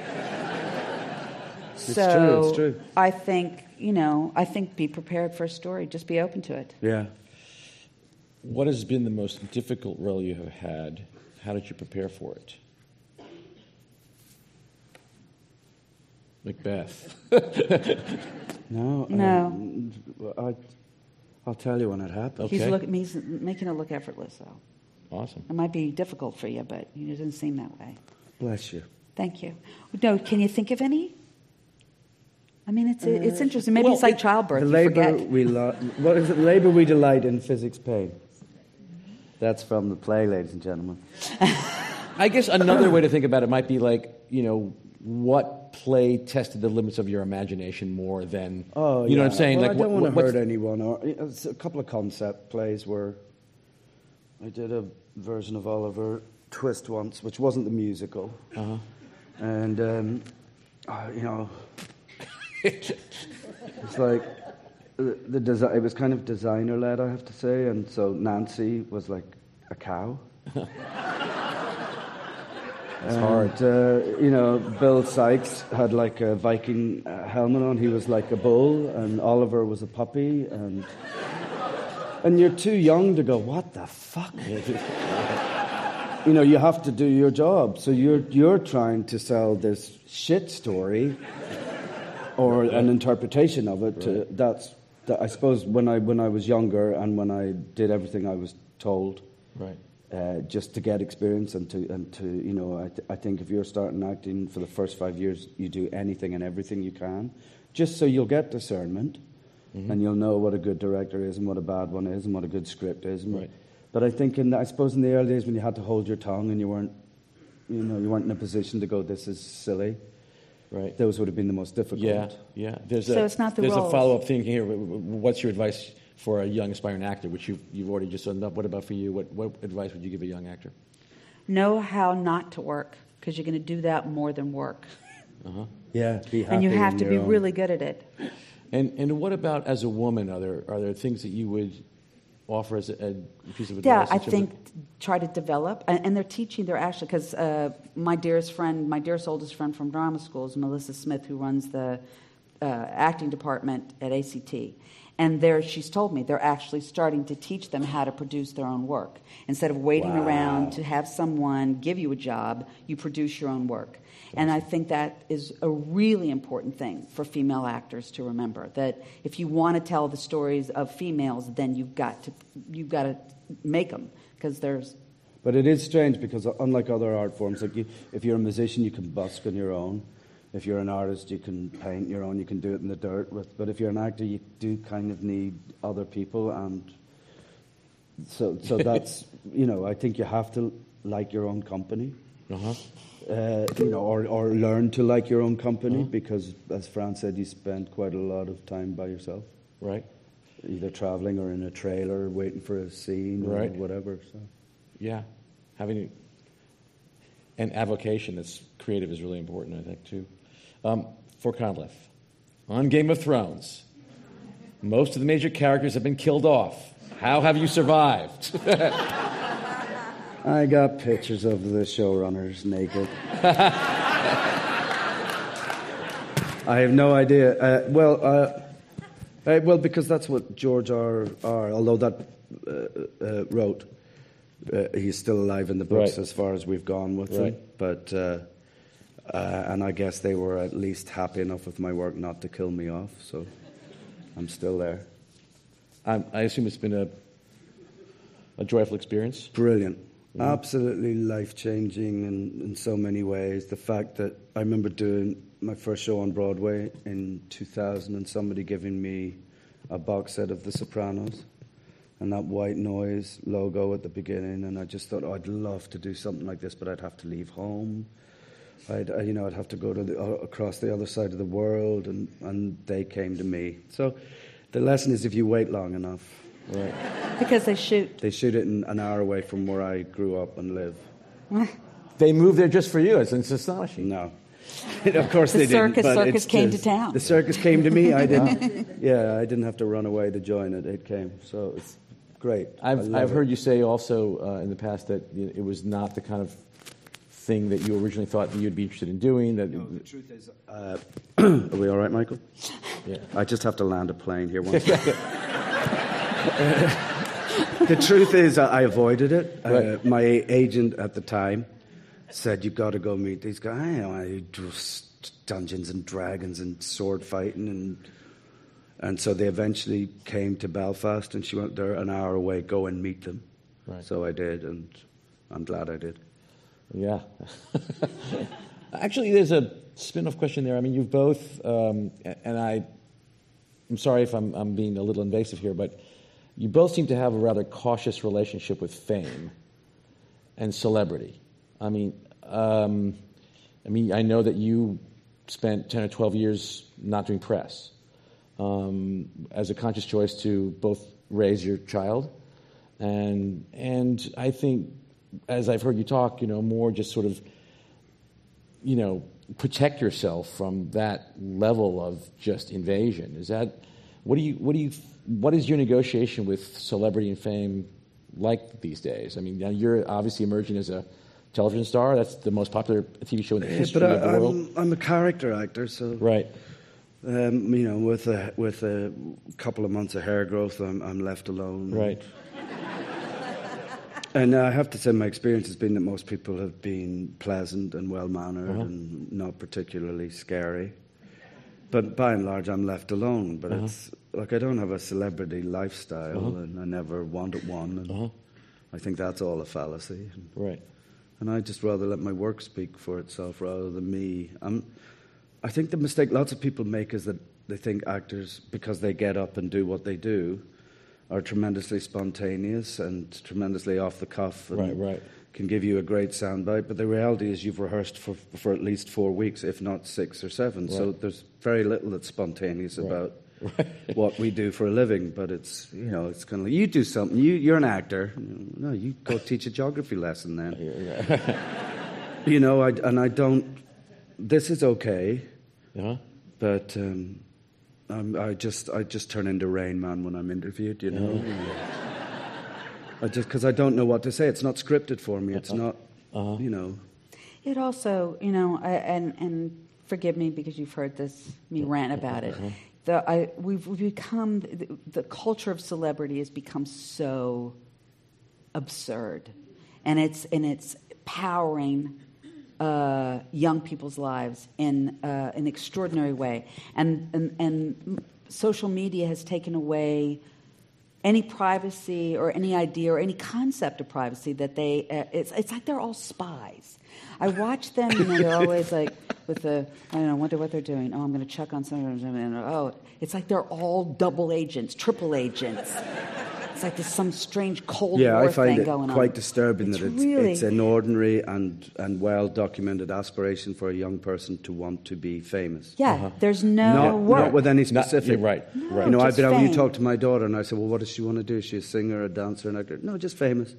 It's so true, it's true. I think, you know, I think be prepared for a story. Just be open to it. Yeah. What has been the most difficult role you have had? How did you prepare for it? Macbeth. No. No. Um, I, I'll tell you when it happens. Okay. He's, look, he's making it look effortless, though. Awesome. It might be difficult for you, but it doesn't seem that way. Bless you. Thank you. No, can you think of any? I mean, it's it's interesting. Maybe well, it's like it- childbirth. The You labor forget. we lo- what is it? Labor we delight in, physics pain. That's from the play, ladies and gentlemen. I guess another way to think about it might be like, you know, what play tested the limits of your imagination more than, Oh, you know yeah. what I'm saying? Well, like, I don't what, want to what's- hurt anyone. Or it's a couple of concept plays where I did a version of Oliver Twist once, which wasn't the musical, Uh-huh. and um, uh, you know, it's like the, the desi- It was kind of designer led, I have to say, and so Nancy was like a cow. It's and, hard. Uh, you know, Bill Sykes had like a Viking uh, helmet on. He was like a bull, and Oliver was a puppy, and and you're too young to go, what the fuck? You know, you have to do your job. So you're you're trying to sell this shit story or an interpretation of it. To, that's that, I suppose when I when I was younger and when I did everything I was told. Right. Uh, just to get experience and to and to you know, I, th- I think if you're starting acting for the first five years, you do anything and everything you can, just so you'll get discernment, mm-hmm. and you'll know what a good director is and what a bad one is and what a good script is. And right. But I think in the, I suppose in the early days when you had to hold your tongue and you weren't, you know, you weren't in a position to go, this is silly. Right. Those would have been the most difficult. Yeah. Yeah. There's So a, it's not the There's roles. a follow up thing here. What's your advice for a young aspiring actor, which you've, you've already just done up? What about for you? What, what advice would you give a young actor? Know how not to work, because you're going to do that more than work. Uh-huh. Yeah. Be happy And you have in to your be own- really good at it. And and what about as a woman? Are there are there things that you would offer as a, a piece of advice? Yeah, in I terms of- think try to develop, and, and they're teaching. They're actually because uh, my dearest friend, my dearest oldest friend from drama school is Melissa Smith, who runs the uh, acting department at A C T. And there, she's told me they're actually starting to teach them how to produce their own work. Instead of waiting Wow. around to have someone give you a job, you produce your own work. And I think that is a really important thing for female actors to remember. That if you want to tell the stories of females, then you've got to you've got to make them, because there's. But it is strange because unlike other art forms, like you, if you're a musician, you can busk on your own. If you're an artist, you can paint your own. You can do it in the dirt. With, but if you're an actor, you do kind of need other people, and so so that's you know I think you have to like your own company. Uh-huh. Uh, you know, or, or learn to like your own company, Uh-huh. because, as Fran said, you spend quite a lot of time by yourself, Right. either traveling or in a trailer waiting for a scene or Right. whatever. So. Yeah. Having an avocation that's creative is really important, I think, too. Um, for Conleth, on Game of Thrones, most of the major characters have been killed off. How have you survived? I got pictures of the showrunners naked. I have no idea. Uh, well, uh, uh, well, because that's what George R. R. Although that uh, uh, wrote, uh, he's still alive in the books Right. as far as we've gone with Right. them. But uh, uh, and I guess they were at least happy enough with my work not to kill me off. So I'm still there. I, I assume it's been a a joyful experience. Brilliant. Absolutely life-changing in, in so many ways. The fact that I remember doing my first show on Broadway in two thousand and somebody giving me a box set of The Sopranos and that white noise logo at the beginning, and I just thought, oh, I'd love to do something like this, but I'd have to leave home. I'd, uh, you know, I'd have to go to the, uh, across the other side of the world, and, and they came to me. So the lesson is if you wait long enough, Right. Because they shoot. they shoot it in an hour away from where I grew up and live. They moved there just for you. It's, it's astonishing. No. Of course The they circus- didn't. but circus it's came just- to town. The circus came to me. I didn't. Yeah, I didn't have to run away to join it. It came. So it's great. I I've, love I've it. heard you say also uh, in the past that you know, it was not the kind of thing that you originally thought that you'd be interested in doing. That No, the truth is, uh, are we all right, Michael? Yeah. I just have to land a plane here once. The truth is, I avoided it. Right. Uh, my agent at the time said, "You've got to go meet these guys. I don't want to do Dungeons and Dragons and sword fighting." And and so they eventually came to Belfast, and she went, "They're an hour away. Go and meet them." Right. So I did, and I'm glad I did. Yeah. Actually, there's a spin-off question there. I mean, you've both, um, and I, I'm sorry if I'm, I'm being a little invasive here, but you both seem to have a rather cautious relationship with fame and celebrity. I mean, um, I mean, I know that you spent ten or twelve years not doing press um, as a conscious choice to both raise your child, and and I think, as I've heard you talk, you know, more just sort of, you know, protect yourself from that level of just invasion. Is that what do you what do you what is your negotiation with celebrity and fame like these days? I mean, now you're obviously emerging as a television star. That's the most popular T V show in the history but I, of the world. I'm, I'm a character actor, so Right. Um, you know, with a with a couple of months of hair growth, I'm I'm left alone. Right. And I have to say, my experience has been that most people have been pleasant and well-mannered Uh-huh. and not particularly scary. But by and large, I'm left alone. But Uh-huh. it's like I don't have a celebrity lifestyle, Uh-huh. and I never wanted one. And Uh-huh. I think that's all a fallacy. Right. And I just rather let my work speak for itself rather than me. I'm, I think the mistake lots of people make is that they think actors, because they get up and do what they do, are tremendously spontaneous and tremendously off the cuff and Right, right. can give you a great soundbite. But the reality is you've rehearsed for, for at least four weeks, if not six or seven. Right. So there's very little that's spontaneous Right. about Right. what we do for a living. But it's, you know, it's kind of like, you do something, you, you're an actor. No, you go teach a geography lesson then. You know, I, and I don't, this is okay, Uh-huh. but um, I'm, I just I just turn into Rain Man when I'm interviewed, you know. I just, because I don't know what to say. It's not scripted for me. It's not, Uh-huh. you know. It also, you know, I, and and forgive me because you've heard this me rant about it. The, I, we've, we've become the, the culture of celebrity has become so absurd, and it's and it's powering uh, young people's lives in uh, an extraordinary way, and, and and social media has taken away any privacy or any idea or any concept of privacy that they, uh, it's, it's like they're all spies. I watch them, you know, they're always like with the, I don't know, wonder what they're doing. Oh, I'm going to check on something. Oh, it's like they're all double agents, triple agents. It's like there's some strange Cold Yeah, War I find thing it going on. quite disturbing It's that it's, really, it's an ordinary and, and well-documented aspiration for a young person to want to be famous. yeah, there's no Not, work. not with any Not- specific. you're right, right. You know, I've just been out. You fame. talk to my daughter, and I say, "Well, what does she want to do? Is she a singer, a dancer, an actor?" No, just famous.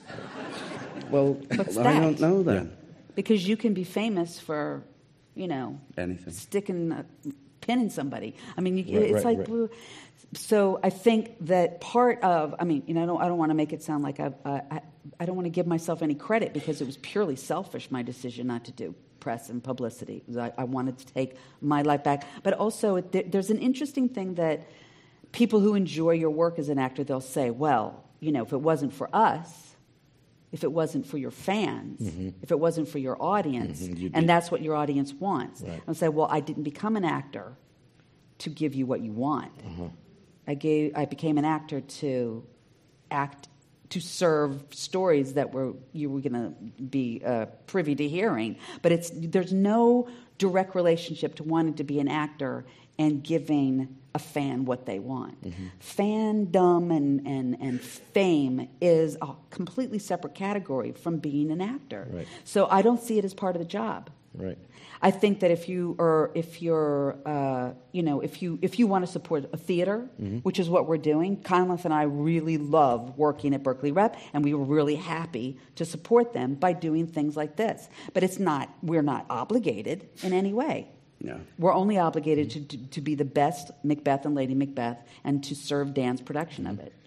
Well, What's I that? don't know then. Because you can be famous for, you know, Anything. sticking a pin in somebody. I mean, you, Right, it's right, like. right. So I think that part of, I mean, you know, I don't, I don't want to make it sound like I, I, I don't want to give myself any credit because it was purely selfish, my decision not to do press and publicity. I, I wanted to take my life back. But also, there, there's an interesting thing that people who enjoy your work as an actor, they'll say, well, you know, if it wasn't for us, if it wasn't for your fans, Mm-hmm. if it wasn't for your audience, Mhm, you'd and be- that's what your audience wants. Right. I'll say, well, I didn't become an actor to give you what you want. Uh-huh. I gave, I became an actor to act, to serve stories that were you were going to be uh, privy to hearing. But it's there's no direct relationship to wanting to be an actor and giving a fan what they want. Mm-hmm. Fandom and, and, and fame is a completely separate category from being an actor. Right. So I don't see it as part of the job. Right. I think that if you are, if you're, uh, you know, if you if you want to support a theater, Mm-hmm. which is what we're doing, Conleth and I really love working at Berkeley Rep, and we were really happy to support them by doing things like this. But it's not, we're not obligated in any way. Yeah. We're only obligated to, to to be the best Macbeth and Lady Macbeth, and to serve Dan's production of it. Right.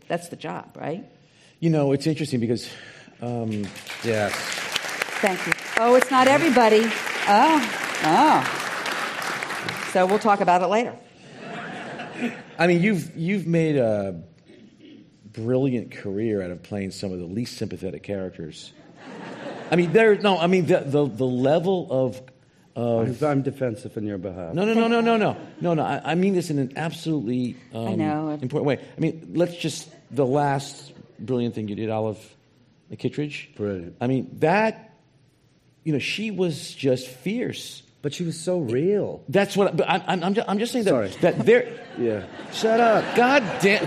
That's the job, right? You know, it's interesting because, um, Yes. Thank you. Oh, it's not everybody. Oh, oh. So we'll talk about it later. I mean, you've you've made a brilliant career out of playing some of the least sympathetic characters. I mean, there. No, I mean the the, the level of. of I'm defensive in your behalf. no, no, no, no, no, no, no, no. I, I mean this in an absolutely um, I know. important way. I mean, let's just the last brilliant thing you did, Olive Kittredge. Brilliant. I mean that. You know, she was just fierce. But she was so real. That's what. But I'm, I'm, I'm just, I'm just saying that Sorry. that there. Yeah. Shut up. God damn.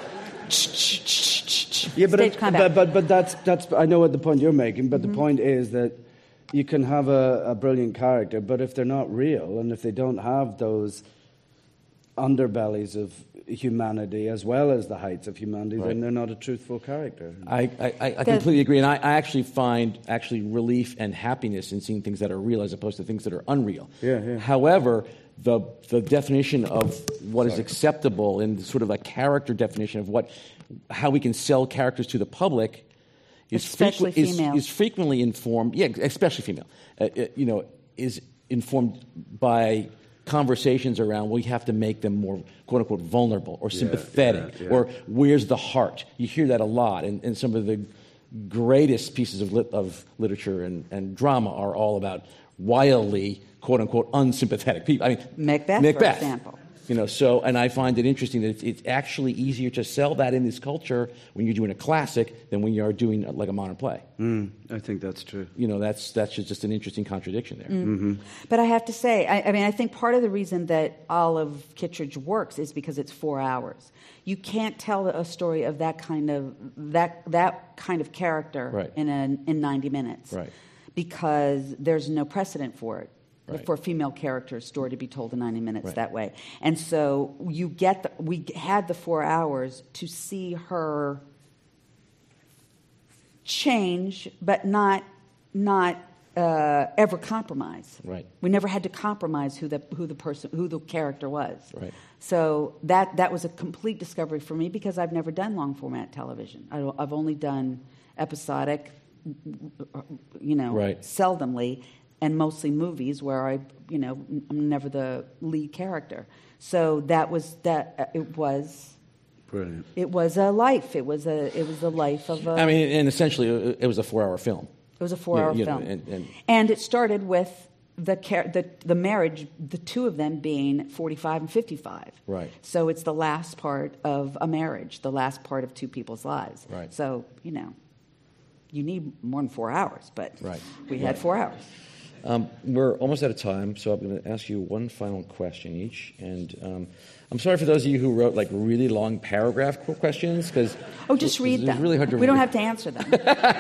Yeah, but, Stage it, combat. but but but that's that's. I know what the point you're making, but Mm-hmm. the point is that you can have a, a brilliant character, but if they're not real and if they don't have those underbellies of humanity as well as the heights of humanity, Right. then they're not a truthful character. I, I, I completely agree, and I, I actually find actually relief and happiness in seeing things that are real as opposed to things that are unreal. Yeah, yeah. However, the the definition of what is acceptable and sort of a character definition of what how we can sell characters to the public is Especially frequ- is, female. is frequently informed. Yeah, especially female. Uh, uh, you know, is informed by conversations around we have to make them more quote unquote vulnerable or sympathetic yeah, yeah. or where's the heart. You hear that a lot, and, and some of the greatest pieces of lit, of literature and, and drama are all about wildly quote unquote unsympathetic people. I mean, Macbeth, Macbeth for example. You know, so and I find it interesting that it's, it's actually easier to sell that in this culture when you're doing a classic than when you are doing like a modern play. Mm, I think that's true. You know, that's that's just an interesting contradiction there. Mm-hmm. But I have to say, I, I mean, I think part of the reason that Olive Kittredge works is because it's four hours. You can't tell a story of that kind of that that kind of character Right. in a, in ninety minutes, Right. because there's no precedent for it. Right. For a female character's story to be told in ninety minutes Right. that way, and so you get the, we had the four hours to see her change, but not not uh, ever compromise. Right. We never had to compromise who the who the person who the character was. Right. So that that was a complete discovery for me because I've never done long format television. I, I've only done episodic, you know, Right. seldomly, and mostly movies where I, you know, I'm never the lead character. So that was that. Uh, it was. Brilliant. It was a life. It was a. It was the life of a. I mean, and essentially, it was a four-hour film. It was a four-hour you know, film, and- and- and it started with the, car- the the marriage, the two of them being forty-five and fifty-five. Right. So it's the last part of a marriage, the last part of two people's lives. Right. So you know, you need more than four hours, but Right. we had Right. four hours. Um, we're almost out of time, so I'm going to ask you one final question each. And um, I'm sorry for those of you who wrote like really long paragraph qu- questions, because Oh, just read them. Really hard to we don't read. have to answer them.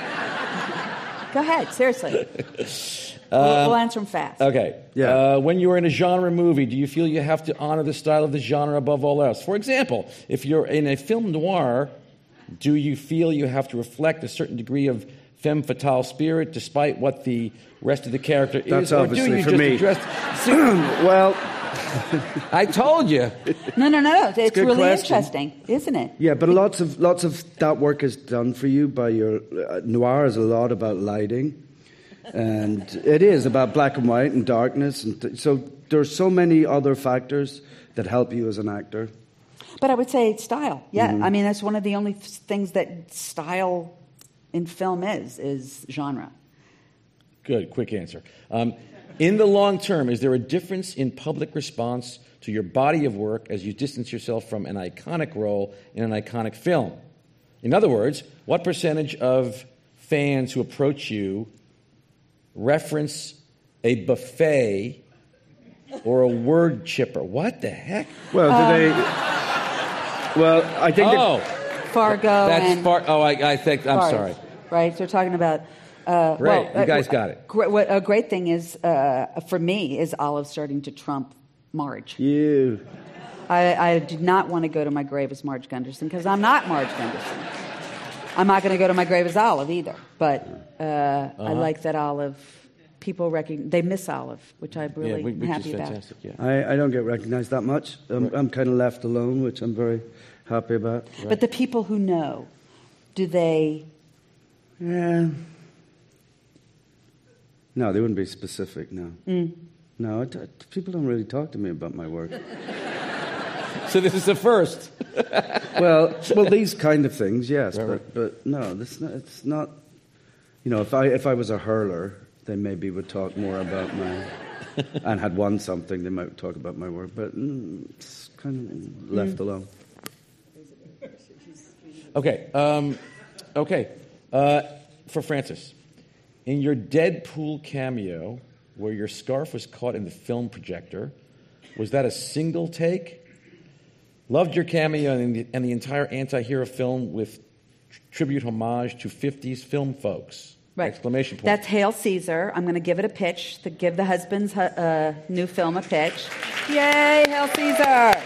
Go ahead, seriously. we'll, we'll answer them fast. Okay. Yeah. Uh, when you are in a genre movie, do you feel you have to honor the style of the genre above all else? For example, if you're in a film noir, do you feel you have to reflect a certain degree of femme fatale spirit despite what the rest of the character That's is? Or do obviously you for just me. address... See, Well, I told you. No, no, no, no. It's, good really question. interesting, isn't it? yeah, but lots of lots of that work is done for you by your uh, noir is a lot about lighting, and it is about black and white and darkness, and th- so there's so many other factors that help you as an actor. But I would say it's style. Yeah, Mm-hmm. I mean that's one of the only th- things that style in film is is genre. Good, quick answer. Um, in the long term, is there a difference in public response to your body of work as you distance yourself from an iconic role in an iconic film? In other words, what percentage of fans who approach you reference a buffet or a word chipper? What the heck? Well, do they? Well, I think. that- Oh, Fargo that's and far. Oh, I, I think. I'm Bars, sorry. Right, so they're talking about. Uh, Great, well, you guys uh, got it. gr- what a great thing is uh, for me is Olive starting to trump Marge. you. I, I did not want to go to my grave as Marge Gunderson because I'm not Marge Gunderson. I'm not going to go to my grave as Olive either. But uh, Uh-huh. I like that Olive. People recognize they miss Olive, which I'm really yeah, which happy is about. fantastic. Yeah. I, I don't get recognized that much. I'm, I'm kind of left alone, which I'm very happy about. Right? But the people who know, do they? Yeah. No, they wouldn't be specific. No. Mm. No, it, it, people don't really talk to me about my work. So this is the first. well, well, these kind of things, yes, Right, but, right. but no, this not, it's not. You know, if I if I was a hurler, they maybe would talk more about my. And had won something, they might talk about my work, but mm, it's kind of left mm. alone. Okay, um, okay. Uh, for Frances, in your Deadpool cameo, where your scarf was caught in the film projector, was that a single take? Loved your cameo and the, and the entire anti-hero film with tr- tribute homage to fifties film folks. Right. Exclamation point. That's Hail Caesar. I'm going to give it a pitch, to give the husband's uh, new film a pitch. Yay, Hail Caesar!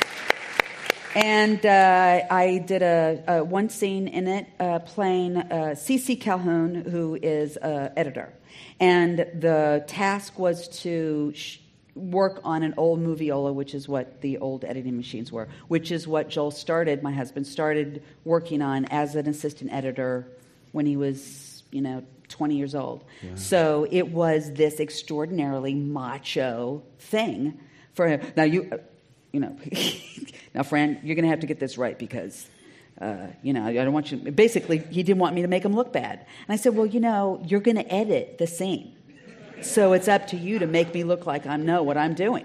And uh, I did a, a one scene in it uh, playing uh, C C Calhoun, who is an editor. And the task was to sh- work on an old moviola, which is what the old editing machines were, which is what Joel started, my husband, started working on as an assistant editor when he was... you know, twenty years old. Wow. So it was this extraordinarily macho thing for him. Now, you, uh, you know, now, Fran, you're going to have to get this right because, uh, you know, I don't want you, basically, he didn't want me to make him look bad. And I said, well, you know, you're going to edit the scene. So it's up to you to make me look like I know what I'm doing.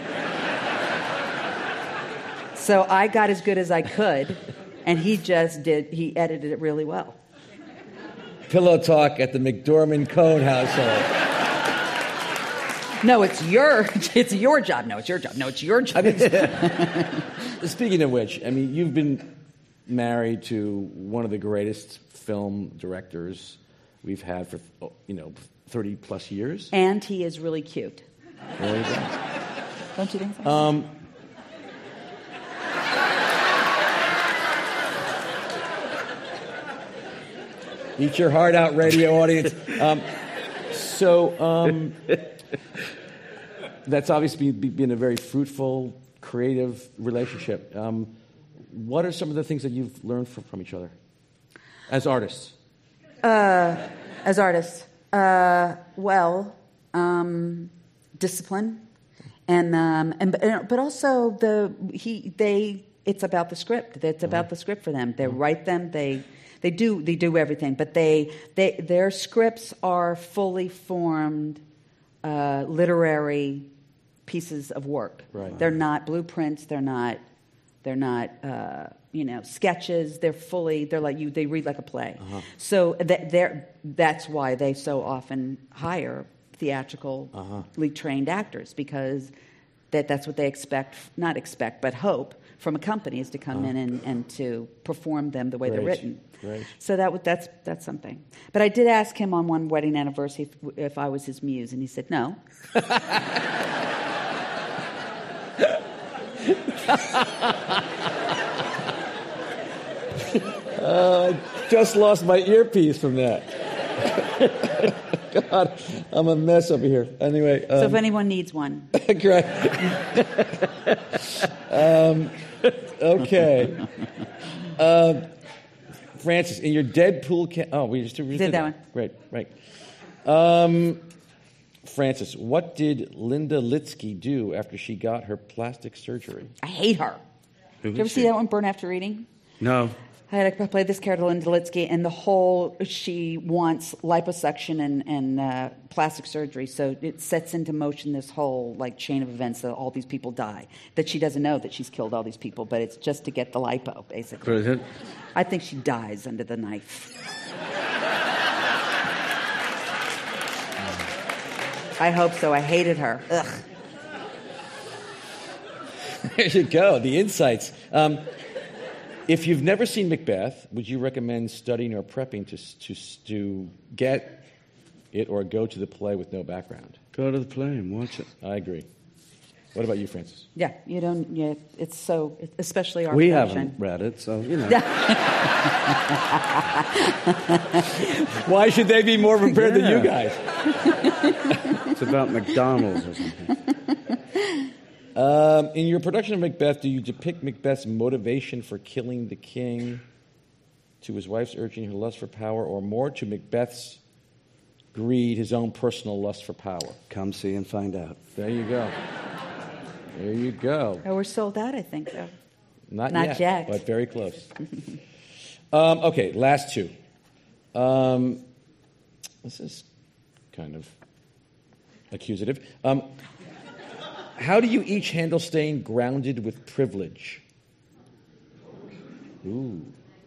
So I got as good as I could, and he just did, he edited it really well. Pillow talk at the McDormand Cohn household. No, it's your it's your job. No, it's your job. No, it's your job. I mean, speaking of which, I mean, you've been married to one of the greatest film directors we've had for, you know, thirty plus years. And he is really cute. There you go. Don't you think so? Um, Eat your heart out, radio audience. Um, so um, that's obviously been a very fruitful, creative relationship. Um, what are some of the things that you've learned from, from each other as artists? Uh, as artists, uh, well, um, discipline, and um, and but also the he they. It's about the script. It's about uh-huh. the script for them. They uh-huh. write them. They. They do they do everything, but they they their scripts are fully formed uh, literary pieces of work. Right. They're not blueprints. They're not they're not uh, you know sketches. They're fully they're like you. They read like a play. Uh-huh. So that they're that's why they so often hire theatrically uh-huh. trained actors, because that that's what they expect, not expect, but hope from a company is to come uh-huh. in and, and to perform them the way Great. they're written. Right. So that w- that's that's something. But I did ask him on one wedding anniversary if, if I was his muse, and he said no. uh, just lost my earpiece from that. God, I'm a mess over here. Anyway. Um, so if anyone needs one. Great. um, okay. Uh, Frances, in your Deadpool... Ca- oh, we just did, we did that one. Great, right. Um, Frances, what did Linda Litsky do after she got her plastic surgery? I hate her. Who Did you ever she? see that one, Burn After Reading? No. I had to play this character, Linda Litsky, and the whole, she wants liposuction and, and uh, plastic surgery, so it sets into motion this whole like chain of events that all these people die, that she doesn't know that she's killed all these people, but it's just to get the lipo, basically. Brilliant. I think she dies under the knife. I hope so. I hated her. Ugh. There you go, the insights. Um, If you've never seen Macbeth, would you recommend studying or prepping to, to, to get it or go to the play with no background? Go to the play and watch it. I agree. What about you, Frances? Yeah, you don't, yeah, it's so, especially our We production. haven't read it, so, you know. Why should they be more prepared Yeah. than you guys? It's about McDonald's or something. Um, in your production of Macbeth, do you depict Macbeth's motivation for killing the king to his wife's urging her lust for power, or more to Macbeth's greed, his own personal lust for power? Come see and find out. There you go. There you go. Oh, we're sold out, I think, though. Not, Not yet, yet. but very close. um, okay, last two. Um, this is kind of accusative. Um, how do you each handle staying grounded with privilege? Ooh.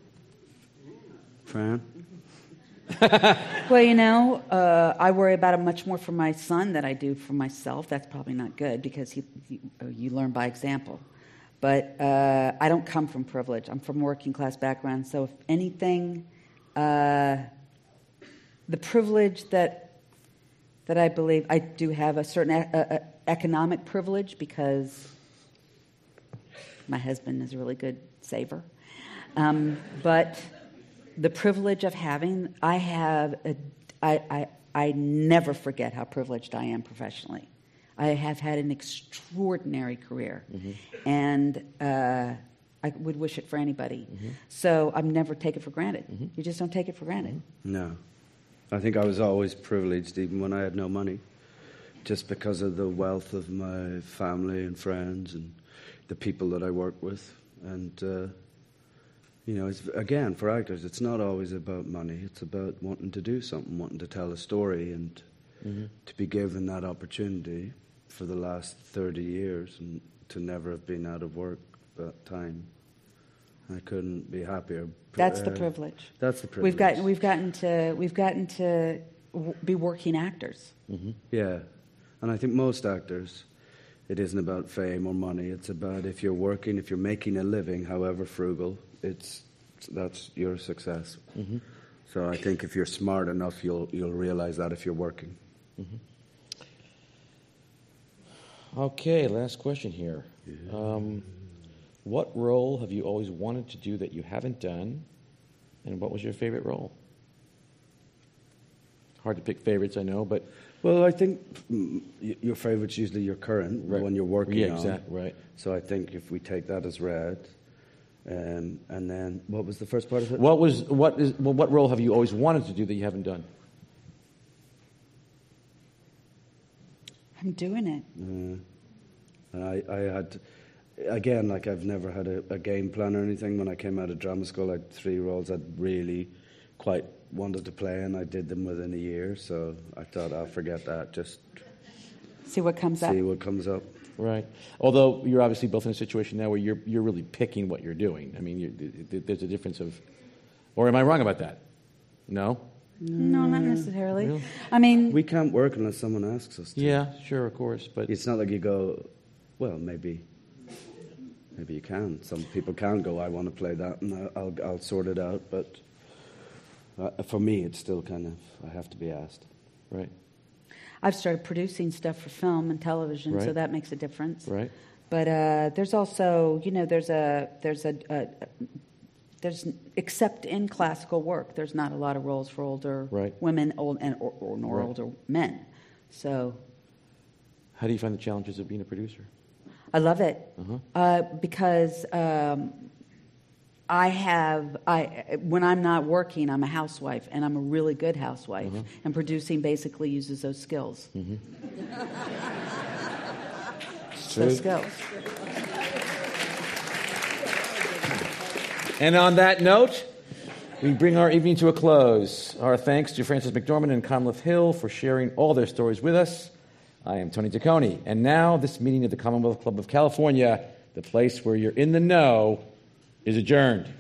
Fran? Well, you know, uh, I worry about it much more for my son than I do for myself. That's probably not good because he, he, you learn by example. But uh, I don't come from privilege. I'm from a working class background. So if anything, uh, the privilege that that I believe, I do have a certain e- uh, economic privilege because my husband is a really good saver. Um, but the privilege of having, I have, a, I, I, I never forget how privileged I am professionally. I have had an extraordinary career, mm-hmm. and uh, I would wish it for anybody. Mm-hmm. So I'm never take it for granted. Mm-hmm. You just don't take it for granted. No. I think I was always privileged, even when I had no money, just because of the wealth of my family and friends and the people that I work with. And, uh, you know, it's, again, for actors, it's not always about money. It's about wanting to do something, wanting to tell a story, and mm-hmm. to be given that opportunity for the last thirty years and to never have been out of work that time. I couldn't be happier. That's uh, the privilege. That's the privilege. We've gotten, we've gotten to, we've gotten to w- be working actors. Mm-hmm. Yeah, and I think most actors, it isn't about fame or money. It's about if you're working, if you're making a living, however frugal, it's that's your success. Mm-hmm. So I think if you're smart enough, you'll you'll realize that if you're working. Mm-hmm. Okay, last question here. Yeah. Um, what role have you always wanted to do that you haven't done, and what was your favorite role? Hard to pick favorites, I know, but... Well, I think your favorite's usually your current, right. the one you're working yeah, on. Exactly, right. So I think if we take that as read, um, and then, what was the first part of it? What was what is well, what role have you always wanted to do that you haven't done? I'm doing it. Uh, I, I had... Again, like I've never had a, a game plan or anything. When I came out of drama school, I had three roles I'd really quite wanted to play, and I did them within a year. So I thought, I'll forget that. Just see what comes see up. See what comes up. Right. Although you're obviously both in a situation now where you're you're really picking what you're doing. I mean, you're, there's a difference of, or am I wrong about that? No. No, not necessarily. Really? I mean, we can't work unless someone asks us to. Yeah, sure, of course, but it's not like you go, well, maybe. Maybe you can. Some people can go, I want to play that, and I'll, I'll sort it out. But uh, for me, it's still kind of, I have to be asked. Right. I've started producing stuff for film and television, right. so that makes a difference. Right. But uh, there's also, you know, there's a, there's a, a, there's, except in classical work, there's not a lot of roles for older right. women old and or, or nor right. older men. So. How do you find the challenges of being a producer? I love it uh-huh. uh, because um, I have I when I'm not working, I'm a housewife, and I'm a really good housewife. Uh-huh. And producing basically uses those skills. Mm-hmm. Those skills. And on that note, we bring our evening to a close. Our thanks to Frances McDormand and Conleth Hill for sharing all their stories with us. I am Tony Taccone, and now this meeting of the Commonwealth Club of California, the place where you're in the know, is adjourned.